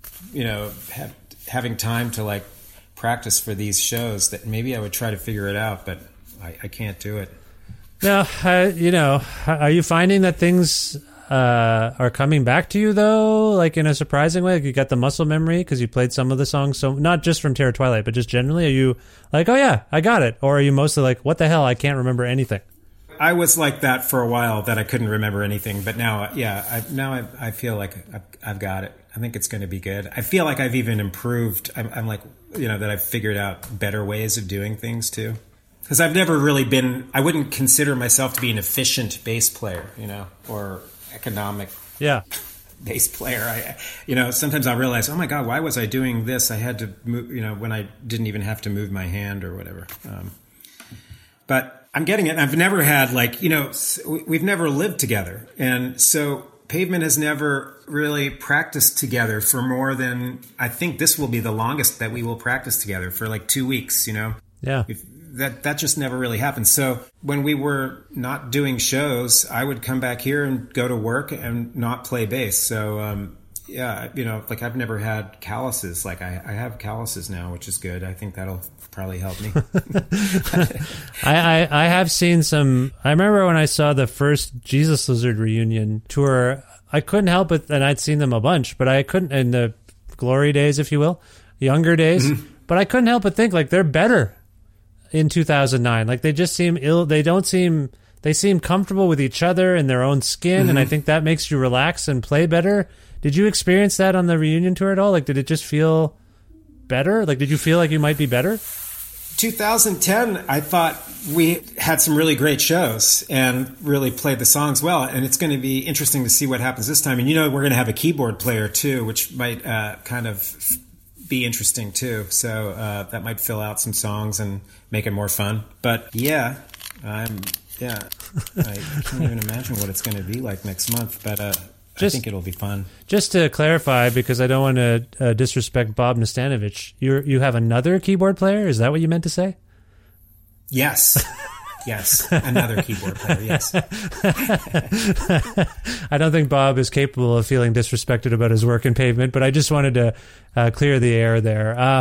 [SPEAKER 8] having time to practice for these shows, that maybe I would try to figure it out, but I can't do it.
[SPEAKER 4] Now, are you finding that things are coming back to you though, in a surprising way? You got the muscle memory because you played some of the songs, so not just from Terror Twilight, but just generally. Are you oh yeah, I got it, or are you mostly what the hell, I can't remember anything?
[SPEAKER 8] I was like that for a while, that I couldn't remember anything, but now, I feel like I've got it. I think it's going to be good. I feel like I've even improved. I'm that I've figured out better ways of doing things too. Because I've never really I wouldn't consider myself to be an efficient bass player, or economic bass player. Sometimes I'll realize, oh my God, why was I doing this? I had to move, when I didn't even have to move my hand or whatever. But I'm getting it. I've never had we've never lived together. And so Pavement has never really practiced together for more than, I think this will be the longest that we will practice together, for like 2 weeks,
[SPEAKER 4] Yeah.
[SPEAKER 8] That just never really happened. So when we were not doing shows, I would come back here and go to work and not play bass. So, I've never had calluses. Like I have calluses now, which is good. I think that'll probably help me.
[SPEAKER 4] I have seen some. I remember when I saw the first Jesus Lizard reunion tour, I couldn't help it, and I'd seen them a bunch, but I couldn't, in the glory days, if you will, younger days, but I couldn't help but think, like, they're better in 2009. Like, they just seem they seem comfortable with each other in their own skin, and I think that makes you relax and play better. Did you experience that on the reunion tour at all? Like, did it just feel better? Like, did you feel like you might be better?
[SPEAKER 8] 2010, I thought we had some really great shows and really played the songs well. And it's going to be interesting to see what happens this time. And, we're going to have a keyboard player, too, which might kind of be interesting, too. So that might fill out some songs and make it more fun. But, I can't even imagine what it's going to be like next month. But I think it'll be fun. Just
[SPEAKER 4] to clarify, because I don't want to disrespect Bob Nastanovich, you have another keyboard player? Is that what you meant to say?
[SPEAKER 8] Yes. Yes, another keyboard player, yes.
[SPEAKER 4] I don't think Bob is capable of feeling disrespected about his work in Pavement, but I just wanted to clear the air there.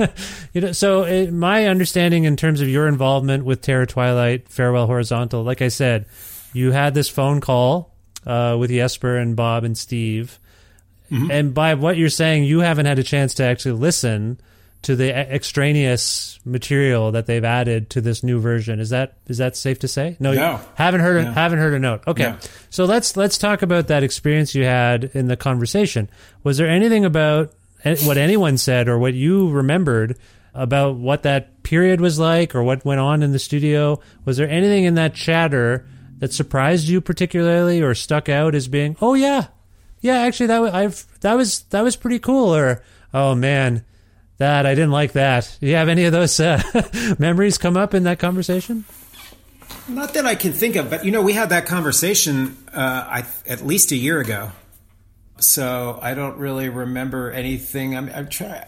[SPEAKER 4] So my understanding in terms of your involvement with Terror Twilight, Farewell Horizontal, like I said, you had this phone call with Jesper and Bob and Steve. And by what you're saying, you haven't had a chance to actually listen to the extraneous material that they've added to this new version. Is that safe to say? No. Haven't heard a note. Okay. No. So let's talk about that experience you had in the conversation. Was there anything about what anyone said or what you remembered about what that period was like or what went on in the studio? Was there anything in that chatter that surprised you particularly or stuck out as being, oh yeah, actually that was pretty cool, or oh man, that I didn't like that? Do you have any of those memories come up in that conversation?
[SPEAKER 8] Not that I can think of, but we had that conversation at least a year ago, so I don't really remember anything. I'm trying,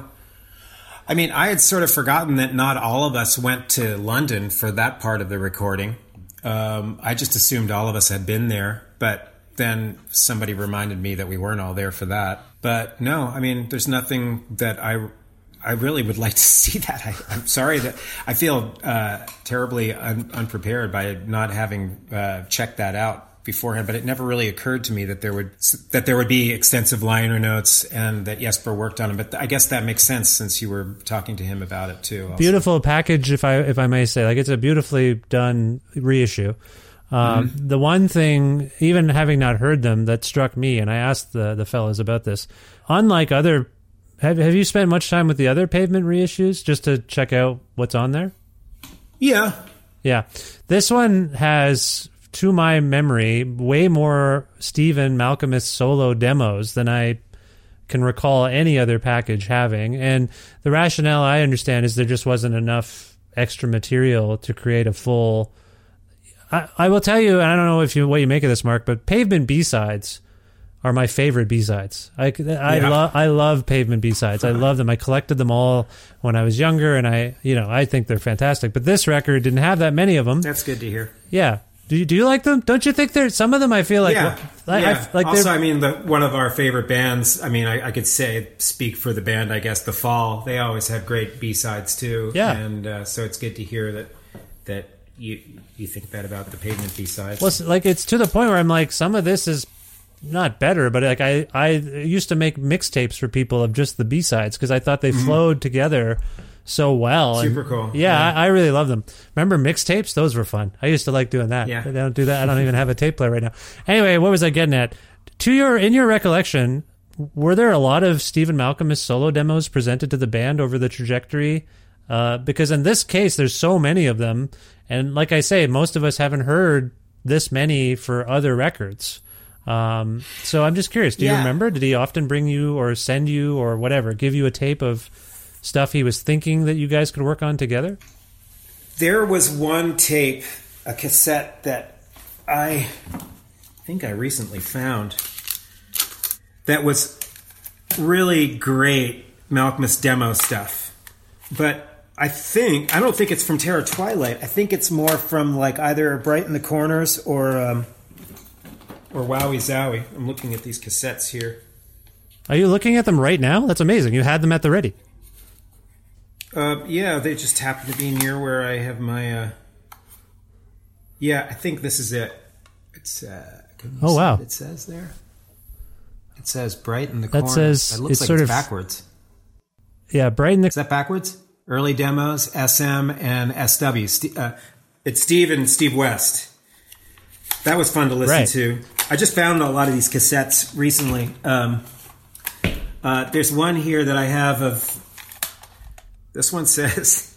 [SPEAKER 8] I mean, I had sort of forgotten that not all of us went to London for that part of the recording. I just assumed all of us had been there, but then somebody reminded me that we weren't all there for that. But no, I mean, there's nothing that I really would like to see that. I'm sorry that I feel terribly unprepared by not having checked that out beforehand. But it never really occurred to me that there would be extensive liner notes and that Jesper worked on them. But I guess that makes sense since you were talking to him about it too. Also.
[SPEAKER 4] Beautiful package, if I may say. Like, it's a beautifully done reissue. The one thing, even having not heard them, that struck me, and I asked the fellas about this, unlike other, have you spent much time with the other Pavement reissues just to check out what's on there?
[SPEAKER 8] Yeah. This one has, to my memory, way more Stephen Malcolmus solo demos than I can recall any other package having. And the rationale I understand is there just wasn't enough extra material to create a full... I will tell you, and I don't know what you make of this, Mark, but Pavement B-sides are my favorite B-sides. I love Pavement B-sides. I love them. I collected them all when I was younger, and I think they're fantastic. But this record didn't have that many of them. That's good to hear.
[SPEAKER 4] Yeah. Do you like them? Don't you think some of them I feel like...
[SPEAKER 8] Yeah. Also, I mean, one of our favorite bands, I mean, I could speak for the band, I guess, The Fall. They always have great B-sides, too.
[SPEAKER 4] Yeah.
[SPEAKER 8] And so it's good to hear that you think that about the Pavement B-sides.
[SPEAKER 4] Well, like, it's to the point where I'm like, some of this is not better, but like I used to make mixtapes for people of just the B-sides because I thought they flowed together so well.
[SPEAKER 8] Super cool.
[SPEAKER 4] Yeah, I really love them. Remember mixtapes? Those were fun. I used to like doing that.
[SPEAKER 8] Yeah.
[SPEAKER 4] I don't do that. I don't even have a tape player right now. Anyway, what was I getting at? In your recollection, were there a lot of Stephen Malcolmus solo demos presented to the band over the trajectory? Because in this case, there's so many of them. And like I say, most of us haven't heard this many for other records. So I'm just curious, do you remember? Did he often bring you or send you or whatever, give you a tape of stuff he was thinking that you guys could work on together?
[SPEAKER 8] There was one tape, a cassette that I think I recently found that was really great Malkmus demo stuff. But I don't think it's from Terror Twilight. I think it's more from like either Bright in the Corners or Wowie Zowie. I'm looking at these cassettes here.
[SPEAKER 4] Are you looking at them right now? That's amazing. You had them at the ready.
[SPEAKER 8] Yeah, they just happen to be near where I have my... Yeah, I think this is it. It's...
[SPEAKER 4] oh, wow.
[SPEAKER 8] It says there. It says Bright in the
[SPEAKER 4] That
[SPEAKER 8] Corners.
[SPEAKER 4] says
[SPEAKER 8] It looks
[SPEAKER 4] it's
[SPEAKER 8] like
[SPEAKER 4] sort
[SPEAKER 8] it's
[SPEAKER 4] of
[SPEAKER 8] backwards.
[SPEAKER 4] Yeah, Bright in the...
[SPEAKER 8] Is that backwards? Early demos, SM and SW. It's Steve and Steve West. That was fun to listen to. I just found a lot of these cassettes recently. There's one here that I have of... This one says...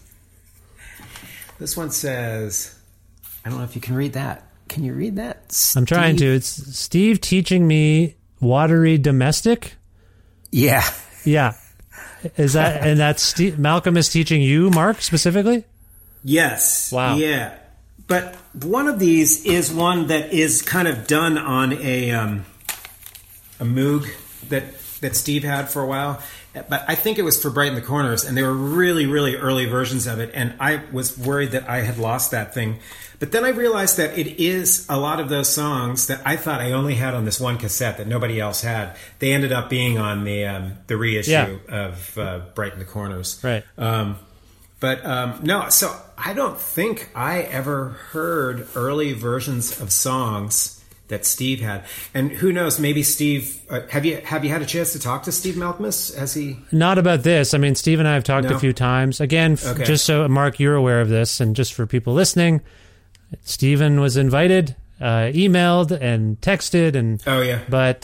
[SPEAKER 8] I don't know if you can read that. Can you read that?
[SPEAKER 4] I'm trying to. It's Steve teaching me watery domestic.
[SPEAKER 8] Yeah.
[SPEAKER 4] Yeah. Is that... And that's Steve... Malcolm is teaching you, Mark, specifically?
[SPEAKER 8] Yes.
[SPEAKER 4] Wow.
[SPEAKER 8] Yeah. But one of these is one that is kind of done on a Moog that Steve had for a while. But I think it was for Bright in the Corners, and they were really, really early versions of it, and I was worried that I had lost that thing. But then I realized that it is a lot of those songs that I thought I only had on this one cassette that nobody else had. They ended up being on the reissue of Bright in the Corners.
[SPEAKER 4] Right.
[SPEAKER 8] No, so I don't think I ever heard early versions of songs that Steve had. And who knows, maybe Steve... have you had a chance to talk to Steve Malkmus? Has he...
[SPEAKER 4] Not about this. I mean, Steve and I have talked a few times. Again, just so, Mark, you're aware of this, and just for people listening, Steven was invited, emailed, and texted. And
[SPEAKER 8] oh, yeah.
[SPEAKER 4] But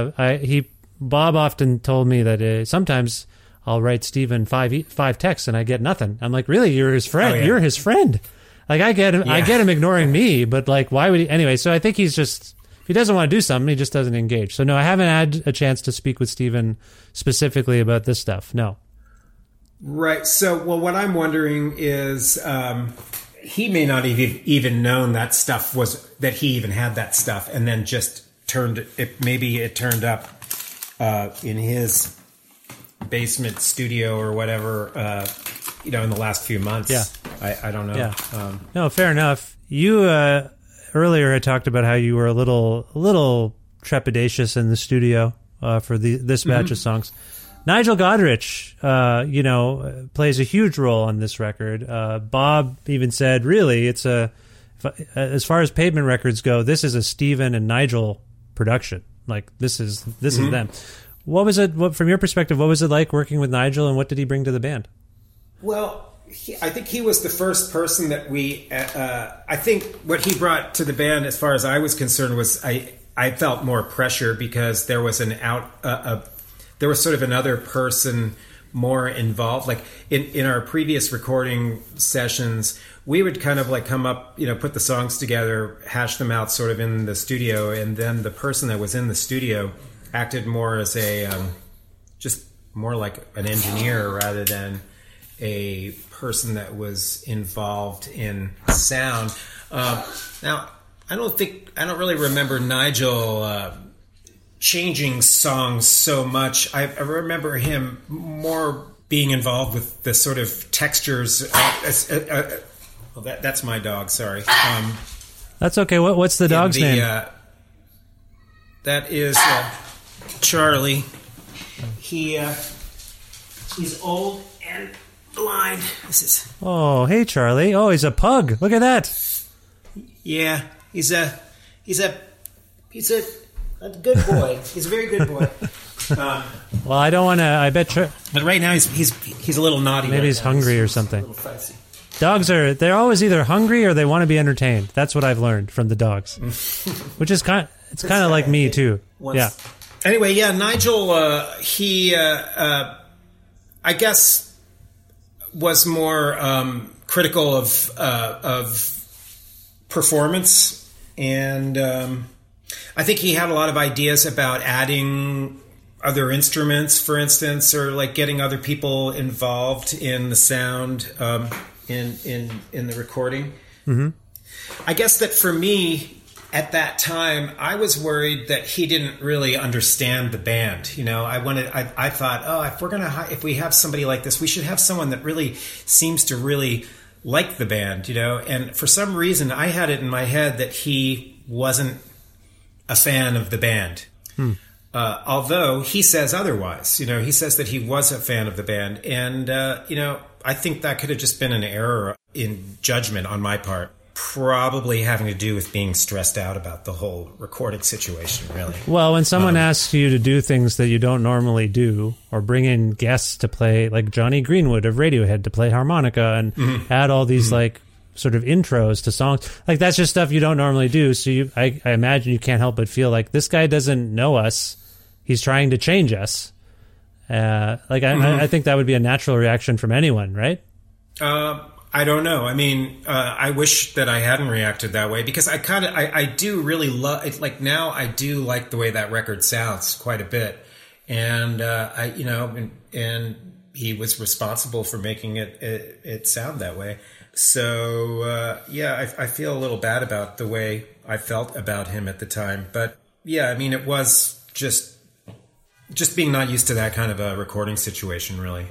[SPEAKER 4] Bob often told me that sometimes I'll write Steven five texts and I get nothing. I'm like, really? You're his friend?
[SPEAKER 8] Oh, yeah.
[SPEAKER 4] You're his friend. Like, I get him ignoring me, but like, why would he... Anyway, so I think he's just... If he doesn't want to do something, he just doesn't engage. So no, I haven't had a chance to speak with Steven specifically about this stuff. No.
[SPEAKER 8] Right. So, well, what I'm wondering is he may not even known that stuff that he even had that stuff, and then just maybe it turned up in his basement studio or whatever, in the last few months.
[SPEAKER 4] Yeah.
[SPEAKER 8] I don't know.
[SPEAKER 4] Yeah. No, fair enough. You earlier had talked about how you were a little trepidatious in the studio for this batch of songs. Nigel Godrich, plays a huge role on this record. Bob even said, really, it's as far as Pavement Records go, this is a Steven and Nigel production. Like, this is them. What was it, from your perspective, what was it like working with Nigel, and what did he bring to the band?
[SPEAKER 8] Well, I think he was the first person that I think what he brought to the band, as far as I was concerned, was I felt more pressure because there was there was sort of another person more involved. Like in our previous recording sessions, we would kind of like come up, put the songs together, hash them out sort of in the studio, and then the person that was in the studio acted more as just more like an engineer rather than a person that was involved in sound. Now, I don't really remember Nigel changing songs so much. I remember him more being involved with the sort of textures. That's my dog. Sorry.
[SPEAKER 4] That's okay. What's the dog's name?
[SPEAKER 8] That is Charlie. He's old and blind.
[SPEAKER 4] Oh, hey Charlie. Oh, he's a pug. Look at that.
[SPEAKER 8] Yeah, he's a good boy. He's a very good boy.
[SPEAKER 4] Well, I don't want to. I bet.
[SPEAKER 8] But right now he's a little naughty.
[SPEAKER 4] Maybe he's hungry or something. Dogs they're always either hungry or they want to be entertained. That's what I've learned from the dogs, which is kind of like me too. Yeah.
[SPEAKER 8] Anyway, yeah, Nigel. He I guess was more critical of performance, and I think he had a lot of ideas about adding other instruments, for instance, or like getting other people involved in the sound. in the recording. Mm-hmm. I guess that for me at that time, I was worried that he didn't really understand the band. You know, I thought, if we have somebody like this, we should have someone that really seems to really like the band, you know. And for some reason, I had it in my head that he wasn't a fan of the band. Although he says otherwise, you know, he says that he was a fan of the band. And, you know, I think that could have just been an error in judgment on my part. Probably having to do with being stressed out about the whole recording situation, really.
[SPEAKER 4] Well, when someone asks you to do things that you don't normally do, or bring in guests to play, like Johnny Greenwood of Radiohead to play harmonica and add all these like sort of intros to songs, like that's just stuff you don't normally do. So I imagine you can't help but feel like this guy doesn't know us. He's trying to change us. I think that would be a natural reaction from anyone, right?
[SPEAKER 8] I don't know. I mean, I wish that I hadn't reacted that way, because I do really love it. Like now I do like the way that record sounds quite a bit. And, and he was responsible for making it sound that way. So, I feel a little bad about the way I felt about him at the time. But yeah, I mean, it was just being not used to that kind of a recording situation, really.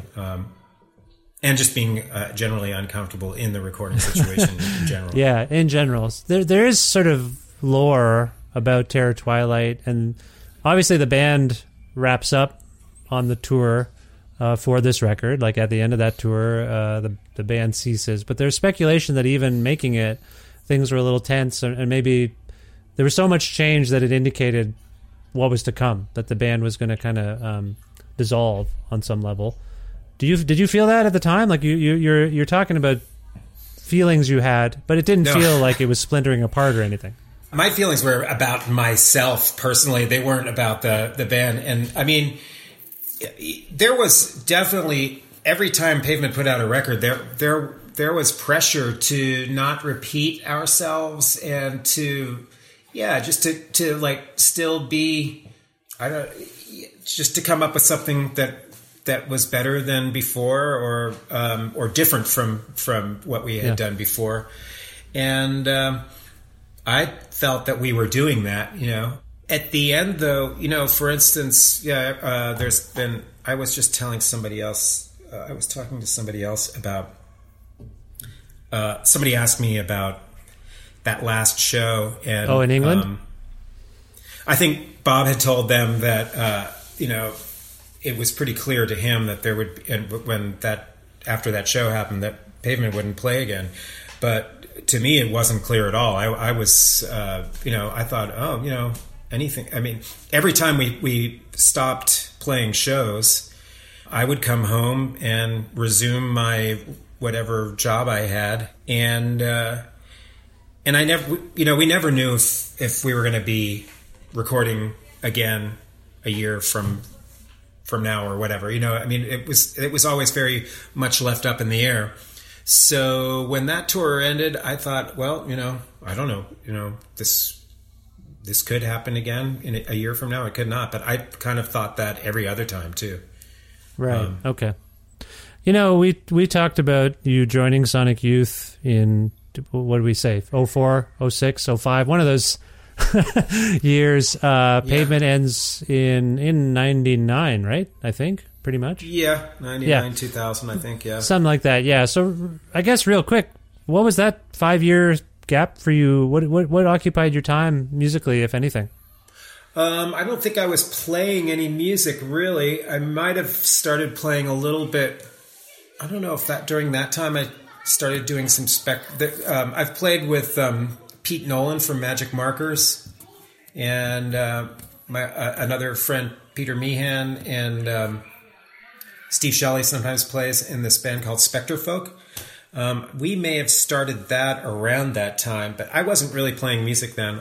[SPEAKER 8] And just being generally uncomfortable in the recording situation in general.
[SPEAKER 4] Yeah, in general. There is sort of lore about Terror Twilight, and obviously the band wraps up on the tour for this record. Like at the end of that tour, the band ceases. But there's speculation that even making it, things were a little tense, and maybe there was so much change that it indicated what was to come, that the band was going to kind of dissolve on some level. Did you feel that at the time? Like you're talking about feelings you had, but it didn't feel like it was splintering apart or anything.
[SPEAKER 8] My feelings were about myself personally. They weren't about the band. And I mean, there was definitely, every time Pavement put out a record, there was pressure to not repeat ourselves and to, just to like still be, just to come up with something that was better than before, or different from what we had done before. And I felt that we were doing that, you know. At the end, though, you know, for instance, I was just telling somebody else, I was talking to somebody else about, somebody asked me about that last show. And,
[SPEAKER 4] in England?
[SPEAKER 8] I think Bob had told them that, it was pretty clear to him that there would, and after that show happened, that Pavement wouldn't play again. But to me, it wasn't clear at all. I was, I thought, anything. I mean, every time we stopped playing shows, I would come home and resume my whatever job I had, and I never, we never knew if we were going to be recording again a year from now or whatever, I mean, it was always very much left up in the air. So when that tour ended, I thought, well, I don't know, this could happen again in a year from now. It could not, but I kind of thought that every other time too.
[SPEAKER 4] Right. Okay. We talked about you joining Sonic Youth in, what did we say? 04, 06, 05, one of those years. Pavement ends in 99, right? I think, pretty much.
[SPEAKER 8] Yeah, 99, 2000, I think, yeah.
[SPEAKER 4] Something like that, yeah. So I guess real quick, what was that 5-year gap for you? What occupied your time musically, if anything?
[SPEAKER 8] I don't think I was playing any music, really. I might have started playing a little bit. I don't know if during that time I started doing some I've played with Pete Nolan from Magic Markers, and another friend, Peter Meehan, and Steve Shelley sometimes plays in this band called Spectre Folk. We may have started that around that time, but I wasn't really playing music then.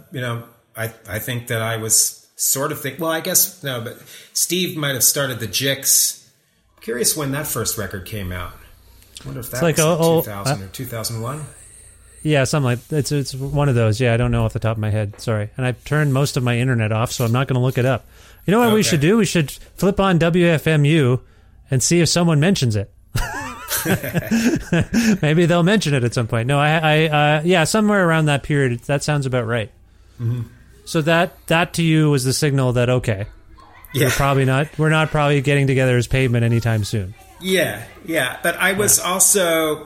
[SPEAKER 8] I think that I was sort of well, I guess no, but Steve might have started the Jicks. Curious when that first record came out. I wonder if that was 2000 or 2001.
[SPEAKER 4] Yeah, something like it's one of those. Yeah, I don't know off the top of my head. Sorry, and I've turned most of my internet off, so I'm not going to look it up. You know what we should do? We should flip on WFMU and see if someone mentions it. Maybe they'll mention it at some point. No, yeah, somewhere around that period. That sounds about right.
[SPEAKER 8] Mm-hmm.
[SPEAKER 4] So that to you was the signal that okay,
[SPEAKER 8] Yeah.
[SPEAKER 4] we're not probably getting together as Pavement anytime soon.
[SPEAKER 8] Yeah. But I was also,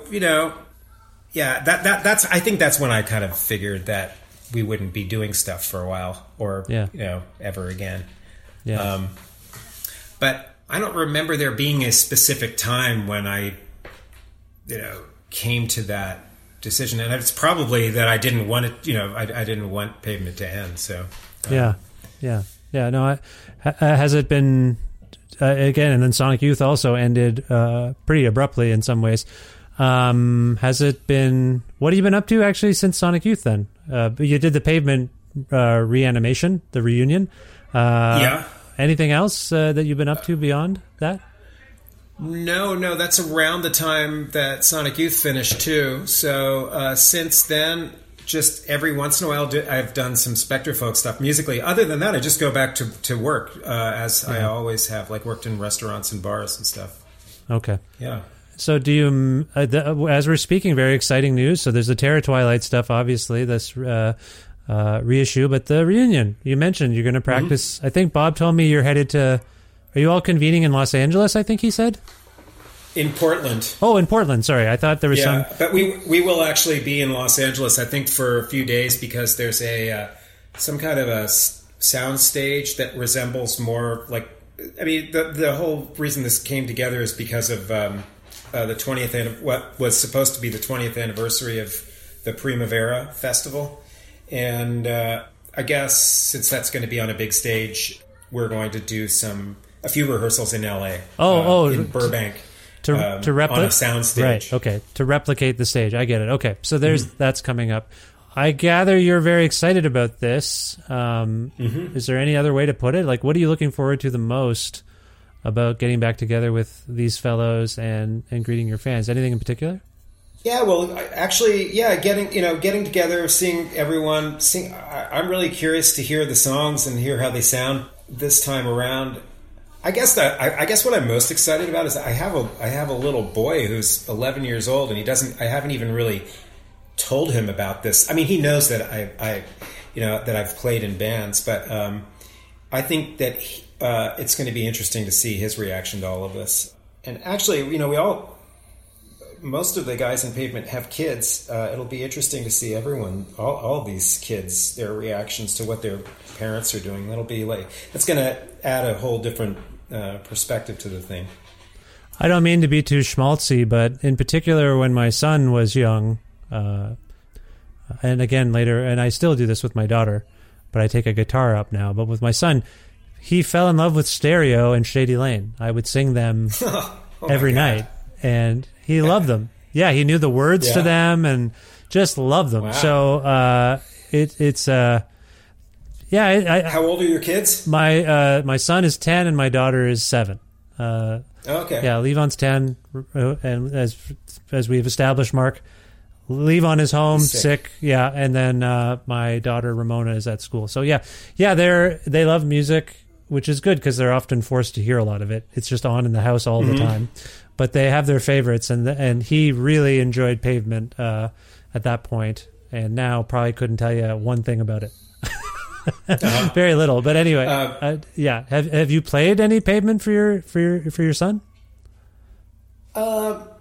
[SPEAKER 8] that's. I think that's when I kind of figured that we wouldn't be doing stuff for a while, or ever again.
[SPEAKER 4] Yeah.
[SPEAKER 8] But I don't remember there being a specific time when I, came to that decision, and it's probably that I didn't want it. I didn't want Pavement to end. So.
[SPEAKER 4] Yeah. No, has it been again? And then Sonic Youth also ended pretty abruptly in some ways. Has it been? What have you been up to actually since Sonic Youth? Then you did the Pavement reanimation, the reunion.
[SPEAKER 8] Yeah.
[SPEAKER 4] Anything else that you've been up to beyond that?
[SPEAKER 8] No, that's around the time that Sonic Youth finished too. So since then, just every once in a while, I've done some Spectre Folk stuff musically. Other than that, I just go back to work as I always have, like worked in restaurants and bars and stuff.
[SPEAKER 4] Okay.
[SPEAKER 8] Yeah.
[SPEAKER 4] So do you, as we're speaking, very exciting news. So there's the Terror Twilight stuff, obviously, this reissue, but the reunion, you mentioned you're going to practice. I think Bob told me you're headed to, are you all convening in Los Angeles, I think he said?
[SPEAKER 8] In Portland.
[SPEAKER 4] Oh, in Portland, sorry. I thought there was some...
[SPEAKER 8] But we will actually be in Los Angeles, I think, for a few days because there's some kind of a sound stage that resembles more like... I mean, the whole reason this came together is because of the 20th... what was supposed to be the 20th anniversary of the Primavera Festival. And I guess since that's going to be on a big stage, we're going to do a few rehearsals in LA. In Burbank.
[SPEAKER 4] To replicate
[SPEAKER 8] on a sound stage.
[SPEAKER 4] Right, okay. To replicate the stage. I get it. Okay. So that's coming up. I gather you're very excited about this. Is there any other way to put it? Like, what are you looking forward to the most about getting back together with these fellows and greeting your fans? Anything in particular?
[SPEAKER 8] Yeah, well, actually, getting together, seeing everyone. I'm really curious to hear the songs and hear how they sound this time around. I guess what I'm most excited about is I have a little boy who's 11 years old, and I haven't even really told him about this. I mean, he knows that that I've played in bands, but I think that it's going to be interesting to see his reaction to all of this. And actually, most of the guys in Pavement have kids. It'll be interesting to see all these kids, their reactions to what their parents are doing. It's going to add a whole different perspective to the thing.
[SPEAKER 4] I don't mean to be too schmaltzy, but in particular when my son was young, and again later, and I still do this with my daughter, but I take a guitar up now. But with my son, he fell in love with Stereo and Shady Lane. I would sing them every night, and he loved them. Yeah, he knew the words to them and just loved them. Wow. So it's
[SPEAKER 8] how old are your kids?
[SPEAKER 4] My son is 10 and my daughter is 7.
[SPEAKER 8] Okay.
[SPEAKER 4] Yeah, Levon's 10, and as we've established, Mark, Levon is home sick. Yeah, and then my daughter Ramona is at school. So yeah, they love music, which is good because they're often forced to hear a lot of it. It's just on in the house all the time. But they have their favorites, and he really enjoyed Pavement at that point, and now probably couldn't tell you one thing about it. Very little, but anyway, Have you played any Pavement for your son?
[SPEAKER 8] I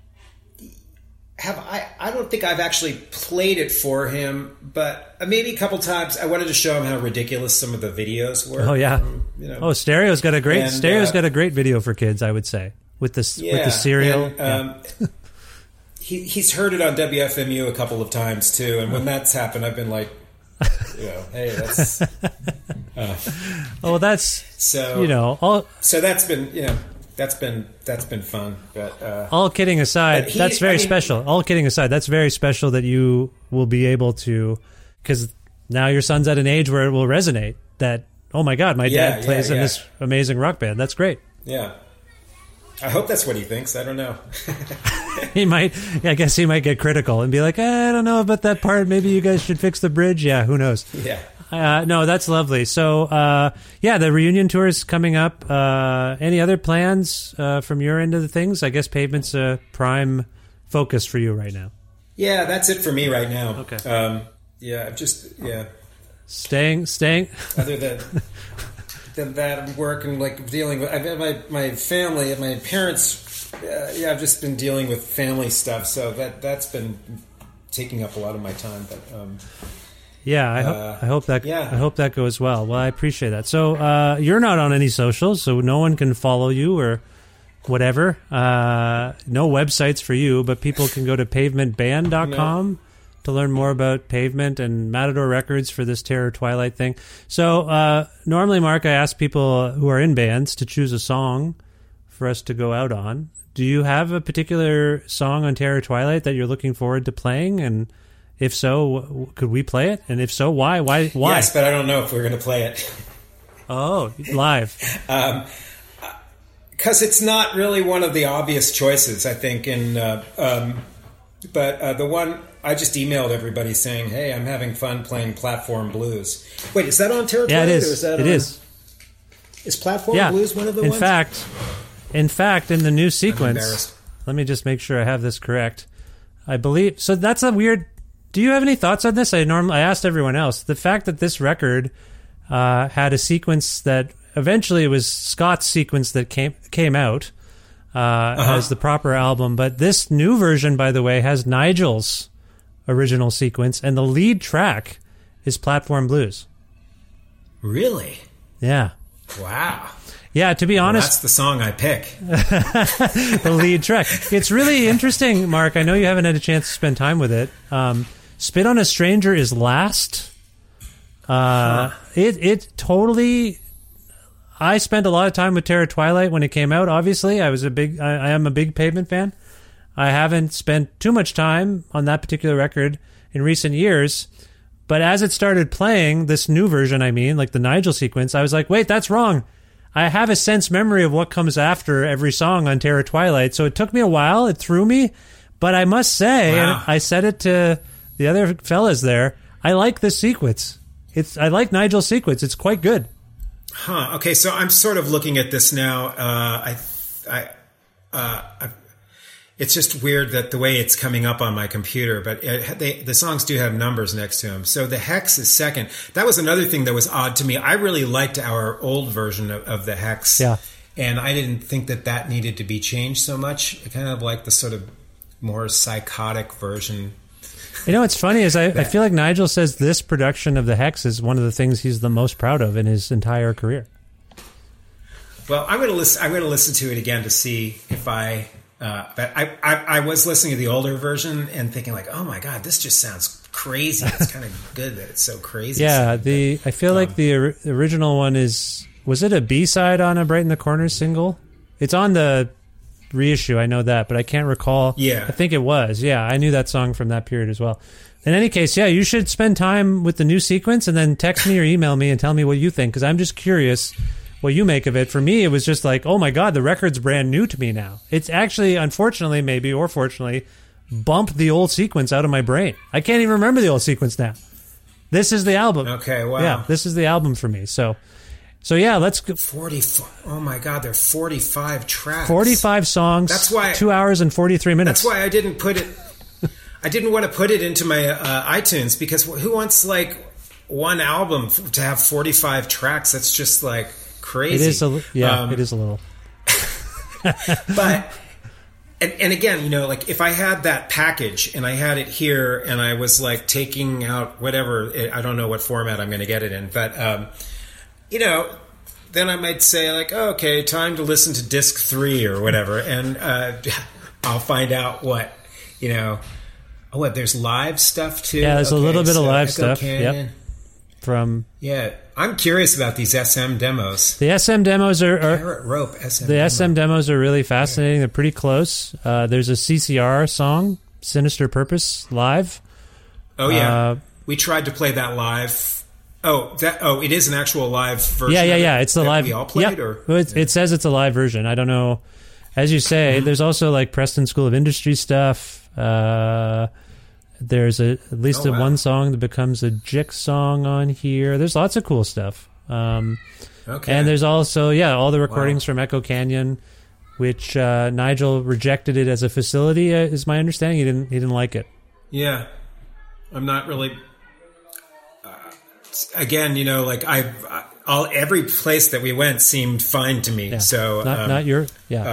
[SPEAKER 8] don't think I've actually played it for him, but maybe a couple times. I wanted to show him how ridiculous some of the videos were.
[SPEAKER 4] Oh yeah, Stereo's got a great video for kids, I would say, with the cereal. And,
[SPEAKER 8] he's heard it on WFMU a couple of times too, and when that's happened, I've been like, hey, that's.
[SPEAKER 4] That's
[SPEAKER 8] so that's been that's been fun. But
[SPEAKER 4] all kidding aside, that's very special. All kidding aside, that's very special that you will be able to, because now your son's at an age where it will resonate. That oh my God, my dad plays in this amazing rock band. That's great.
[SPEAKER 8] Yeah. I hope that's what he thinks. I don't know.
[SPEAKER 4] He might. I guess he might get critical and be like, I don't know about that part. Maybe you guys should fix the bridge. Yeah, who knows?
[SPEAKER 8] Yeah.
[SPEAKER 4] No, that's lovely. So, yeah, the reunion tour is coming up. Any other plans from your end of the things? I guess Pavement's a prime focus for you right now.
[SPEAKER 8] Yeah, that's it for me right now.
[SPEAKER 4] Okay.
[SPEAKER 8] I'm just
[SPEAKER 4] staying.
[SPEAKER 8] Other than that, I'm working, like dealing with. I've had my family and my parents. I've just been dealing with family stuff, so that's been taking up a lot of my time. But
[SPEAKER 4] I hope that goes well. Well, I appreciate that. So you're not on any socials, so no one can follow you or whatever. No websites for you, but people can go to pavementband.com to learn more about Pavement and Matador Records for this Terror Twilight thing. So normally, Mark, I ask people who are in bands to choose a song for us to go out on. Do you have a particular song on Terror Twilight that you're looking forward to playing? And if so, could we play it? And if so, why?
[SPEAKER 8] Yes, but I don't know if we're going to play it.
[SPEAKER 4] Oh, live.
[SPEAKER 8] Because it's not really one of the obvious choices, I think. But the one I just emailed everybody saying, "Hey, I'm having fun playing Platform Blues." Wait, is that on Terror Twilight?
[SPEAKER 4] Yeah, it is.
[SPEAKER 8] Or is that
[SPEAKER 4] it is.
[SPEAKER 8] Is Platform Blues one of the ones?
[SPEAKER 4] In fact, in the new sequence, let me just make sure I have this correct. I believe so. That's a weird. Do you have any thoughts on this? I asked everyone else. The fact that this record had a sequence that eventually it was Scott's sequence that came out as the proper album, but this new version, by the way, has Nigel's original sequence, and the lead track is Platform Blues.
[SPEAKER 8] Really?
[SPEAKER 4] Yeah.
[SPEAKER 8] Wow.
[SPEAKER 4] Yeah, to be honest...
[SPEAKER 8] that's the song I pick.
[SPEAKER 4] The lead track. It's really interesting, Mark. I know you haven't had a chance to spend time with it. Spit on a Stranger is last. It totally... I spent a lot of time with Terror Twilight when it came out, obviously. I am a big Pavement fan. I haven't spent too much time on that particular record in recent years. But as it started playing, this new version, like the Nigel sequence, I was like, wait, that's wrong. I have a sense memory of what comes after every song on Terror Twilight, so it took me a while. It threw me, but I must say, and I said it to the other fellas there, I like this sequence. I like Nigel's sequence. It's quite good.
[SPEAKER 8] Okay, so I'm sort of looking at this now. It's just weird that the way it's coming up on my computer, but the songs do have numbers next to them. So the Hex is second. That was another thing that was odd to me. I really liked our old version of the Hex.
[SPEAKER 4] Yeah.
[SPEAKER 8] And I didn't think that needed to be changed so much. I kind of like the sort of more psychotic version.
[SPEAKER 4] You know, what's funny is I feel like Nigel says this production of the Hex is one of the things he's the most proud of in his entire career.
[SPEAKER 8] Well, I'm going to listen to it again to see if I... but I was listening to the older version and thinking like, oh my God, this just sounds crazy. It's kind of good that it's so crazy.
[SPEAKER 4] Yeah, I feel like the original one was it a B-side on a Brighten the Corners single? It's on the reissue, I know that, but I can't recall.
[SPEAKER 8] Yeah.
[SPEAKER 4] I think it was. Yeah, I knew that song from that period as well. In any case, yeah, you should spend time with the new sequence and then text me or email me and tell me what you think, because I'm just curious what you make of it. For me, it was just like, oh my God, the record's brand new to me now. It's actually, unfortunately, maybe, or fortunately, bumped the old sequence out of my brain. I can't even remember the old sequence now. This is the album.
[SPEAKER 8] Okay, wow.
[SPEAKER 4] Yeah, this is the album for me. So yeah, let's go.
[SPEAKER 8] 45. Oh my God, there are 45 tracks.
[SPEAKER 4] 45 songs. That's why 2 hours and 43 minutes.
[SPEAKER 8] That's why I didn't put it. I didn't want to put it into my iTunes, because who wants like one album to have 45 tracks? That's just like crazy.
[SPEAKER 4] It is it is a little.
[SPEAKER 8] But and again, you know, like if I had that package and I had it here and I was like taking out whatever, I don't know what format I'm going to get it in, but you know, then I might say like, oh, okay, time to listen to disc 3 or whatever, and I'll find out what, you know. Oh, what, there's live stuff too?
[SPEAKER 4] Yeah, there's a little bit of live
[SPEAKER 8] Echo
[SPEAKER 4] stuff.
[SPEAKER 8] Canyon.
[SPEAKER 4] Yep.
[SPEAKER 8] I'm curious about these SM demos.
[SPEAKER 4] The SM demos are
[SPEAKER 8] Carrot Rope SM.
[SPEAKER 4] The SM demos are really fascinating. They're pretty close. There's a CCR song, Sinister Purpose, live.
[SPEAKER 8] Oh yeah, we tried to play that live. It is an actual live version.
[SPEAKER 4] Yeah. It's the live.
[SPEAKER 8] We all played, or
[SPEAKER 4] it says it's a live version. I don't know. As you say, there's also like Preston School of Industry stuff. There's at least
[SPEAKER 8] Oh, wow.
[SPEAKER 4] one song that becomes a Jick song on here. There's lots of cool stuff.
[SPEAKER 8] Okay.
[SPEAKER 4] And there's also, all the recordings from Echo Canyon, which Nigel rejected it as a facility, is my understanding. He didn't like it.
[SPEAKER 8] Yeah. I'm not really... again, like every place that we went seemed fine to me.
[SPEAKER 4] Yeah.
[SPEAKER 8] So
[SPEAKER 4] not your...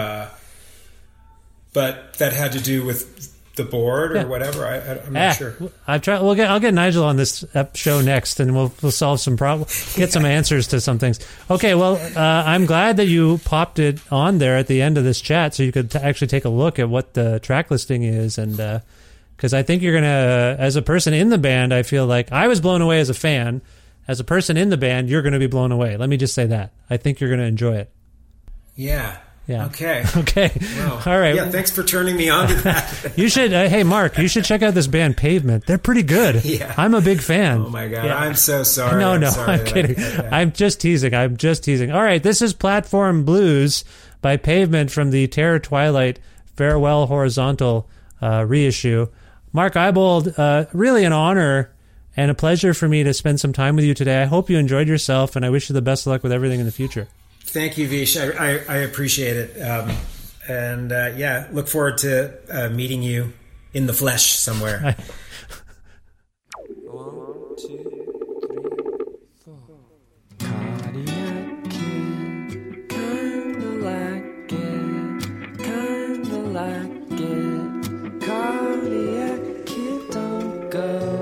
[SPEAKER 8] but that had to do with the board or whatever. I'm not sure.
[SPEAKER 4] I'll get Nigel on this show next, and we'll solve some problems, get some answers to some things. Okay, well, I'm glad that you popped it on there at the end of this chat, so you could actually take a look at what the track listing is, and because I think you're gonna, as a person in the band, I feel like I was blown away as a fan. As a person in the band, you're going to be blown away. Let me just say that. I think you're going to enjoy it.
[SPEAKER 8] Yeah. Okay.
[SPEAKER 4] Wow. All right.
[SPEAKER 8] Yeah, thanks for turning me on to that.
[SPEAKER 4] You should, hey, Mark, you should check out this band Pavement. They're pretty good.
[SPEAKER 8] Yeah.
[SPEAKER 4] I'm a big fan.
[SPEAKER 8] Oh, my God.
[SPEAKER 4] Yeah.
[SPEAKER 8] I'm so sorry.
[SPEAKER 4] No,
[SPEAKER 8] sorry
[SPEAKER 4] I'm kidding. I'm just teasing. All right, this is Platform Blues by Pavement from the Terror Twilight Farewell Horizontal reissue. Mark Eybold, really an honor and a pleasure for me to spend some time with you today. I hope you enjoyed yourself, and I wish you the best of luck with everything in the future.
[SPEAKER 8] Thank you, Vish. I appreciate it. And look forward to meeting you in the flesh somewhere.
[SPEAKER 7] 1, 2, 3, 4. Cardiac kid, kinda like it. Cardiac kid, don't go.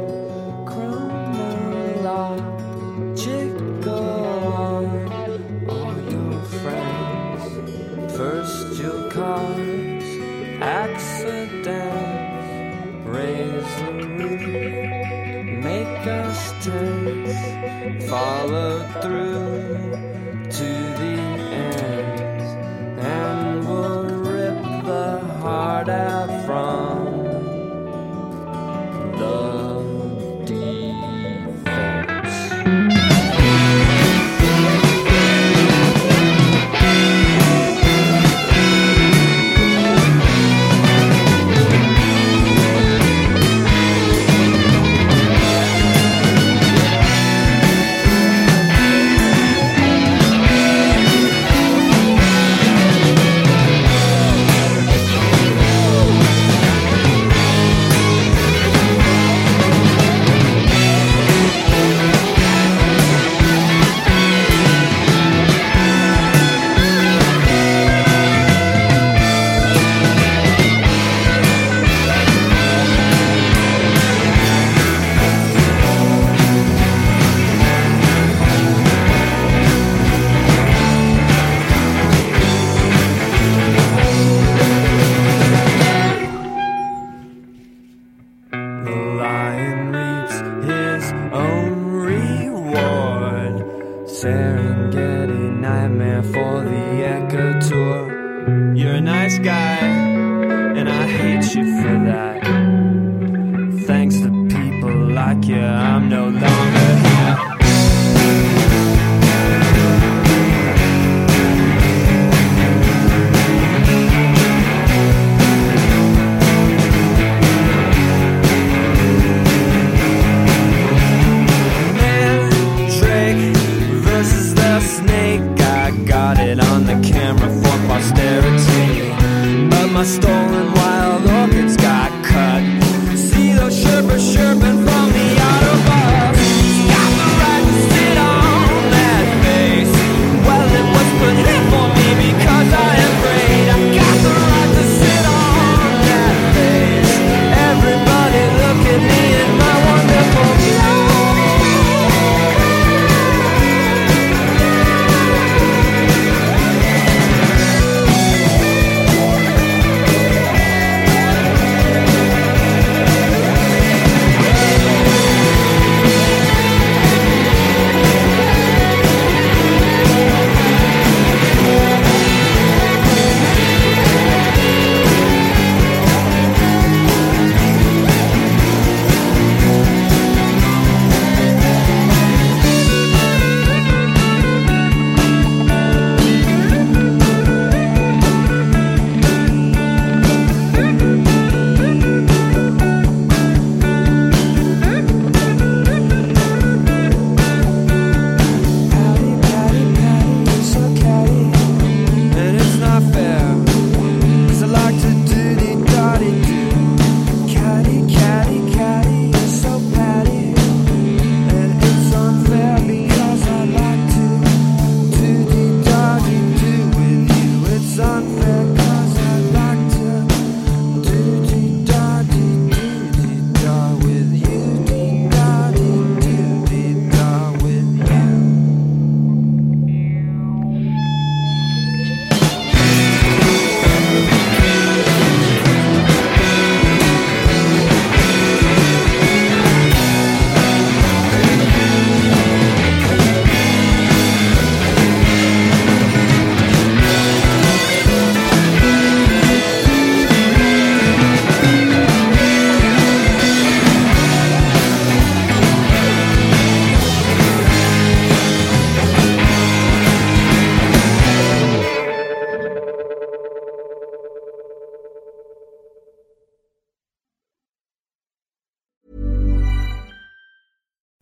[SPEAKER 7] First you'll cause accidents, raise the roof, make us tense, follow through to the end, and we'll rip the heart out from the defense. Got it on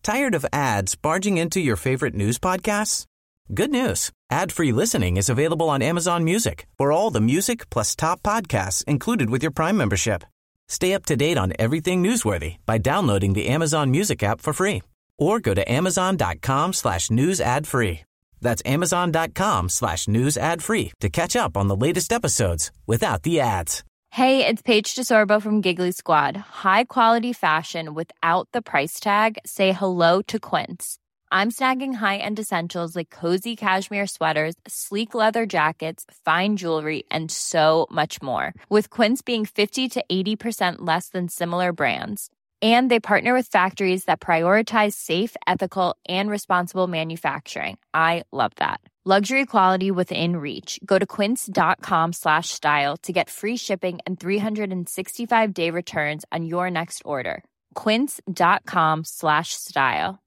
[SPEAKER 2] Tired of ads barging into your favorite news podcasts? Good news. Ad-free listening is available on Amazon Music for all the music plus top podcasts included with your Prime membership. Stay up to date on everything newsworthy by downloading the Amazon Music app for free or go to amazon.com/news ad free. That's amazon.com/news ad free to catch up on the latest episodes without the ads.
[SPEAKER 9] Hey, it's Paige DeSorbo from Giggly Squad. High quality fashion without the price tag. Say hello to Quince. I'm snagging high-end essentials like cozy cashmere sweaters, sleek leather jackets, fine jewelry, and so much more. With Quince being 50 to 80% less than similar brands. And they partner with factories that prioritize safe, ethical, and responsible manufacturing. I love that. Luxury quality within reach. Go to quince.com/style to get free shipping and 365-day returns on your next order. Quince.com/style.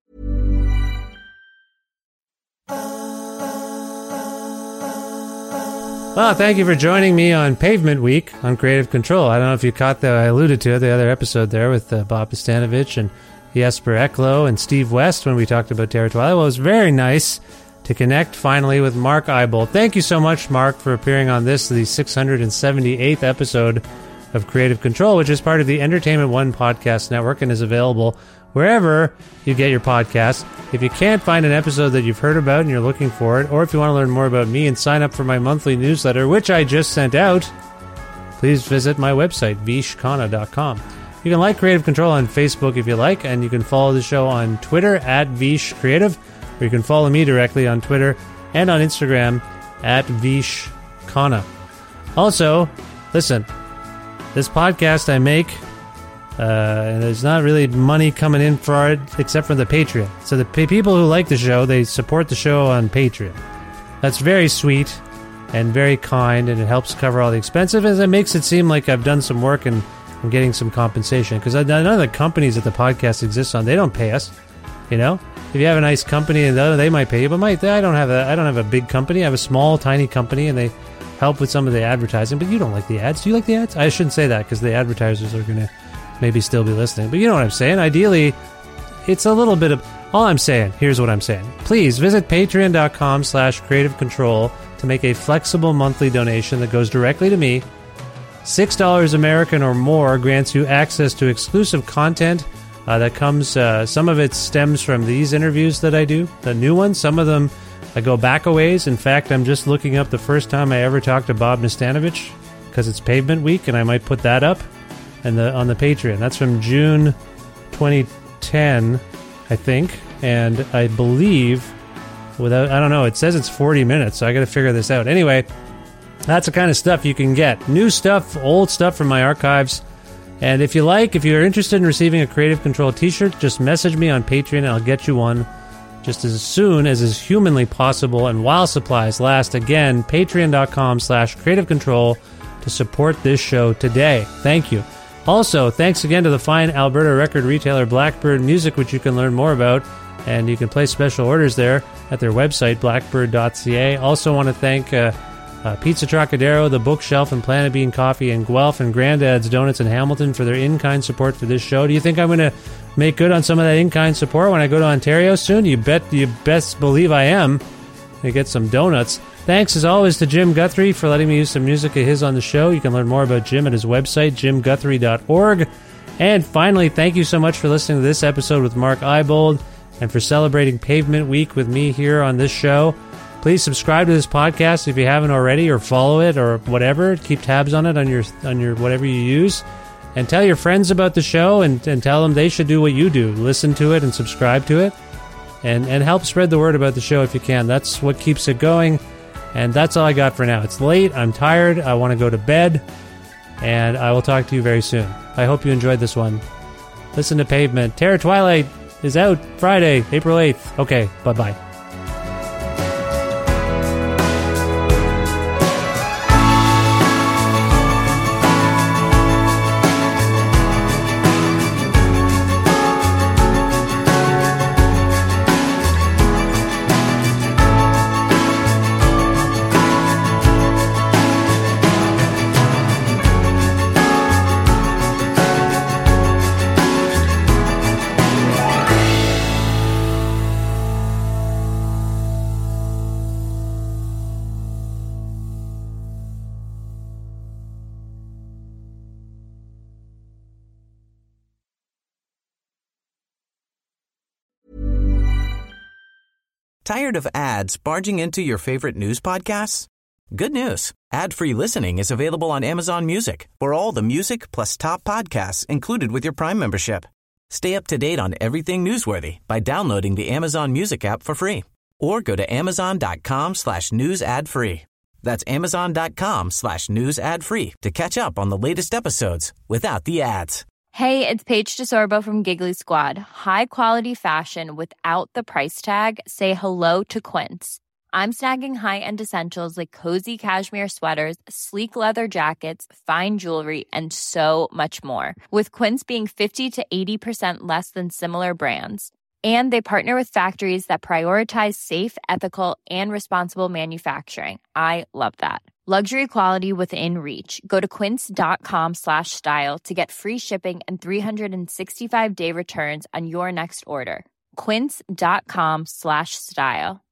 [SPEAKER 4] Well, thank you for joining me on Pavement Week on Creative Control. I don't know if you caught that. I alluded to it, the other episode there with Bob Nastanovich and Jesper Eklo and Steve West when we talked about Terra Twilight. Well, it was very nice to connect finally with Mark Eybold. Thank you so much, Mark, for appearing on the 678th episode of Creative Control, which is part of the Entertainment One podcast network and is available wherever you get your podcasts. If you can't find an episode that you've heard about and you're looking for it, or if you want to learn more about me and sign up for my monthly newsletter, which I just sent out, please visit my website, vishkhanna.com. You can like Creative Control on Facebook if you like, and you can follow the show on Twitter at Vish Creative, or you can follow me directly on Twitter and on Instagram at vishkhanna. Also, listen, this podcast I make, and there's not really money coming in for it except for the Patreon. So the people who like the show, they support the show on Patreon. That's very sweet and very kind, and it helps cover all the expenses, and it makes it seem like I've done some work and I'm getting some compensation. Because none of the companies that the podcast exists on, they don't pay us. You know, if you have a nice company, and they might pay you, but I don't have a big company. I have a small, tiny company, and they help with some of the advertising. But you don't like the ads. Do you like the ads? I shouldn't say that because the advertisers are going to maybe still be listening. But you know what I'm saying. Ideally, it's a little bit of... All I'm saying, here's what I'm saying. Please visit patreon.com/creative control to make a flexible monthly donation that goes directly to me. $6 American or more grants you access to exclusive content that comes... some of it stems from these interviews that I do, the new ones. Some of them I go back a ways. In fact, I'm just looking up the first time I ever talked to Bob Nastanovich because it's Pavement Week, and I might put that up on the Patreon. That's from June 2010, I think, and I believe I don't know, it says it's 40 minutes, so I got to figure this out. Anyway, that's the kind of stuff you can get. New stuff, old stuff from my archives. And if you're interested in receiving a Creative Control t-shirt, just message me on Patreon and I'll get you one just as soon as is humanly possible and while supplies last. Again, patreon.com/creative control to support this show today. Thank you. Also, thanks again to the fine Alberta record retailer Blackbird Music, which you can learn more about, and you can place special orders there at their website, blackbird.ca. Also want to thank Pizza Trocadero, The Bookshelf, and Planet Bean Coffee in Guelph, and Grandad's Donuts in Hamilton for their in-kind support for this show. Do you think I'm going to make good on some of that in-kind support when I go to Ontario soon? You best believe I am. I get some donuts. Thanks, as always, to Jim Guthrie for letting me use some music of his on the show. You can learn more about Jim at his website, jimguthrie.org. And finally, thank you so much for listening to this episode with Mark Eybold and for celebrating Pavement Week with me here on this show. Please subscribe to this podcast if you haven't already, or follow it, or whatever. Keep tabs on it on your whatever you use. And tell your friends about the show and tell them they should do what you do. Listen to it and subscribe to it. And help spread the word about the show if you can. That's what keeps it going. And that's all I got for now. It's late. I'm tired. I want to go to bed. And I will talk to you very soon. I hope you enjoyed this one. Listen to Pavement. Terra Twilight is out Friday, April 8th. Okay, bye-bye.
[SPEAKER 2] Tired of ads barging into your favorite news podcasts? Good news. Ad-free listening is available on Amazon Music for all the music plus top podcasts included with your Prime membership. Stay up to date on everything newsworthy by downloading the Amazon Music app for free or go to amazon.com/news ad free. That's amazon.com/news ad free to catch up on the latest episodes without the ads.
[SPEAKER 9] Hey, it's Paige DeSorbo from Giggly Squad. High quality fashion without the price tag. Say hello to Quince. I'm snagging high-end essentials like cozy cashmere sweaters, sleek leather jackets, fine jewelry, and so much more. With Quince being 50 to 80% less than similar brands. And they partner with factories that prioritize safe, ethical, and responsible manufacturing. I love that. Luxury quality within reach. Go to quince.com/style to get free shipping and 365-day returns on your next order. Quince.com/style.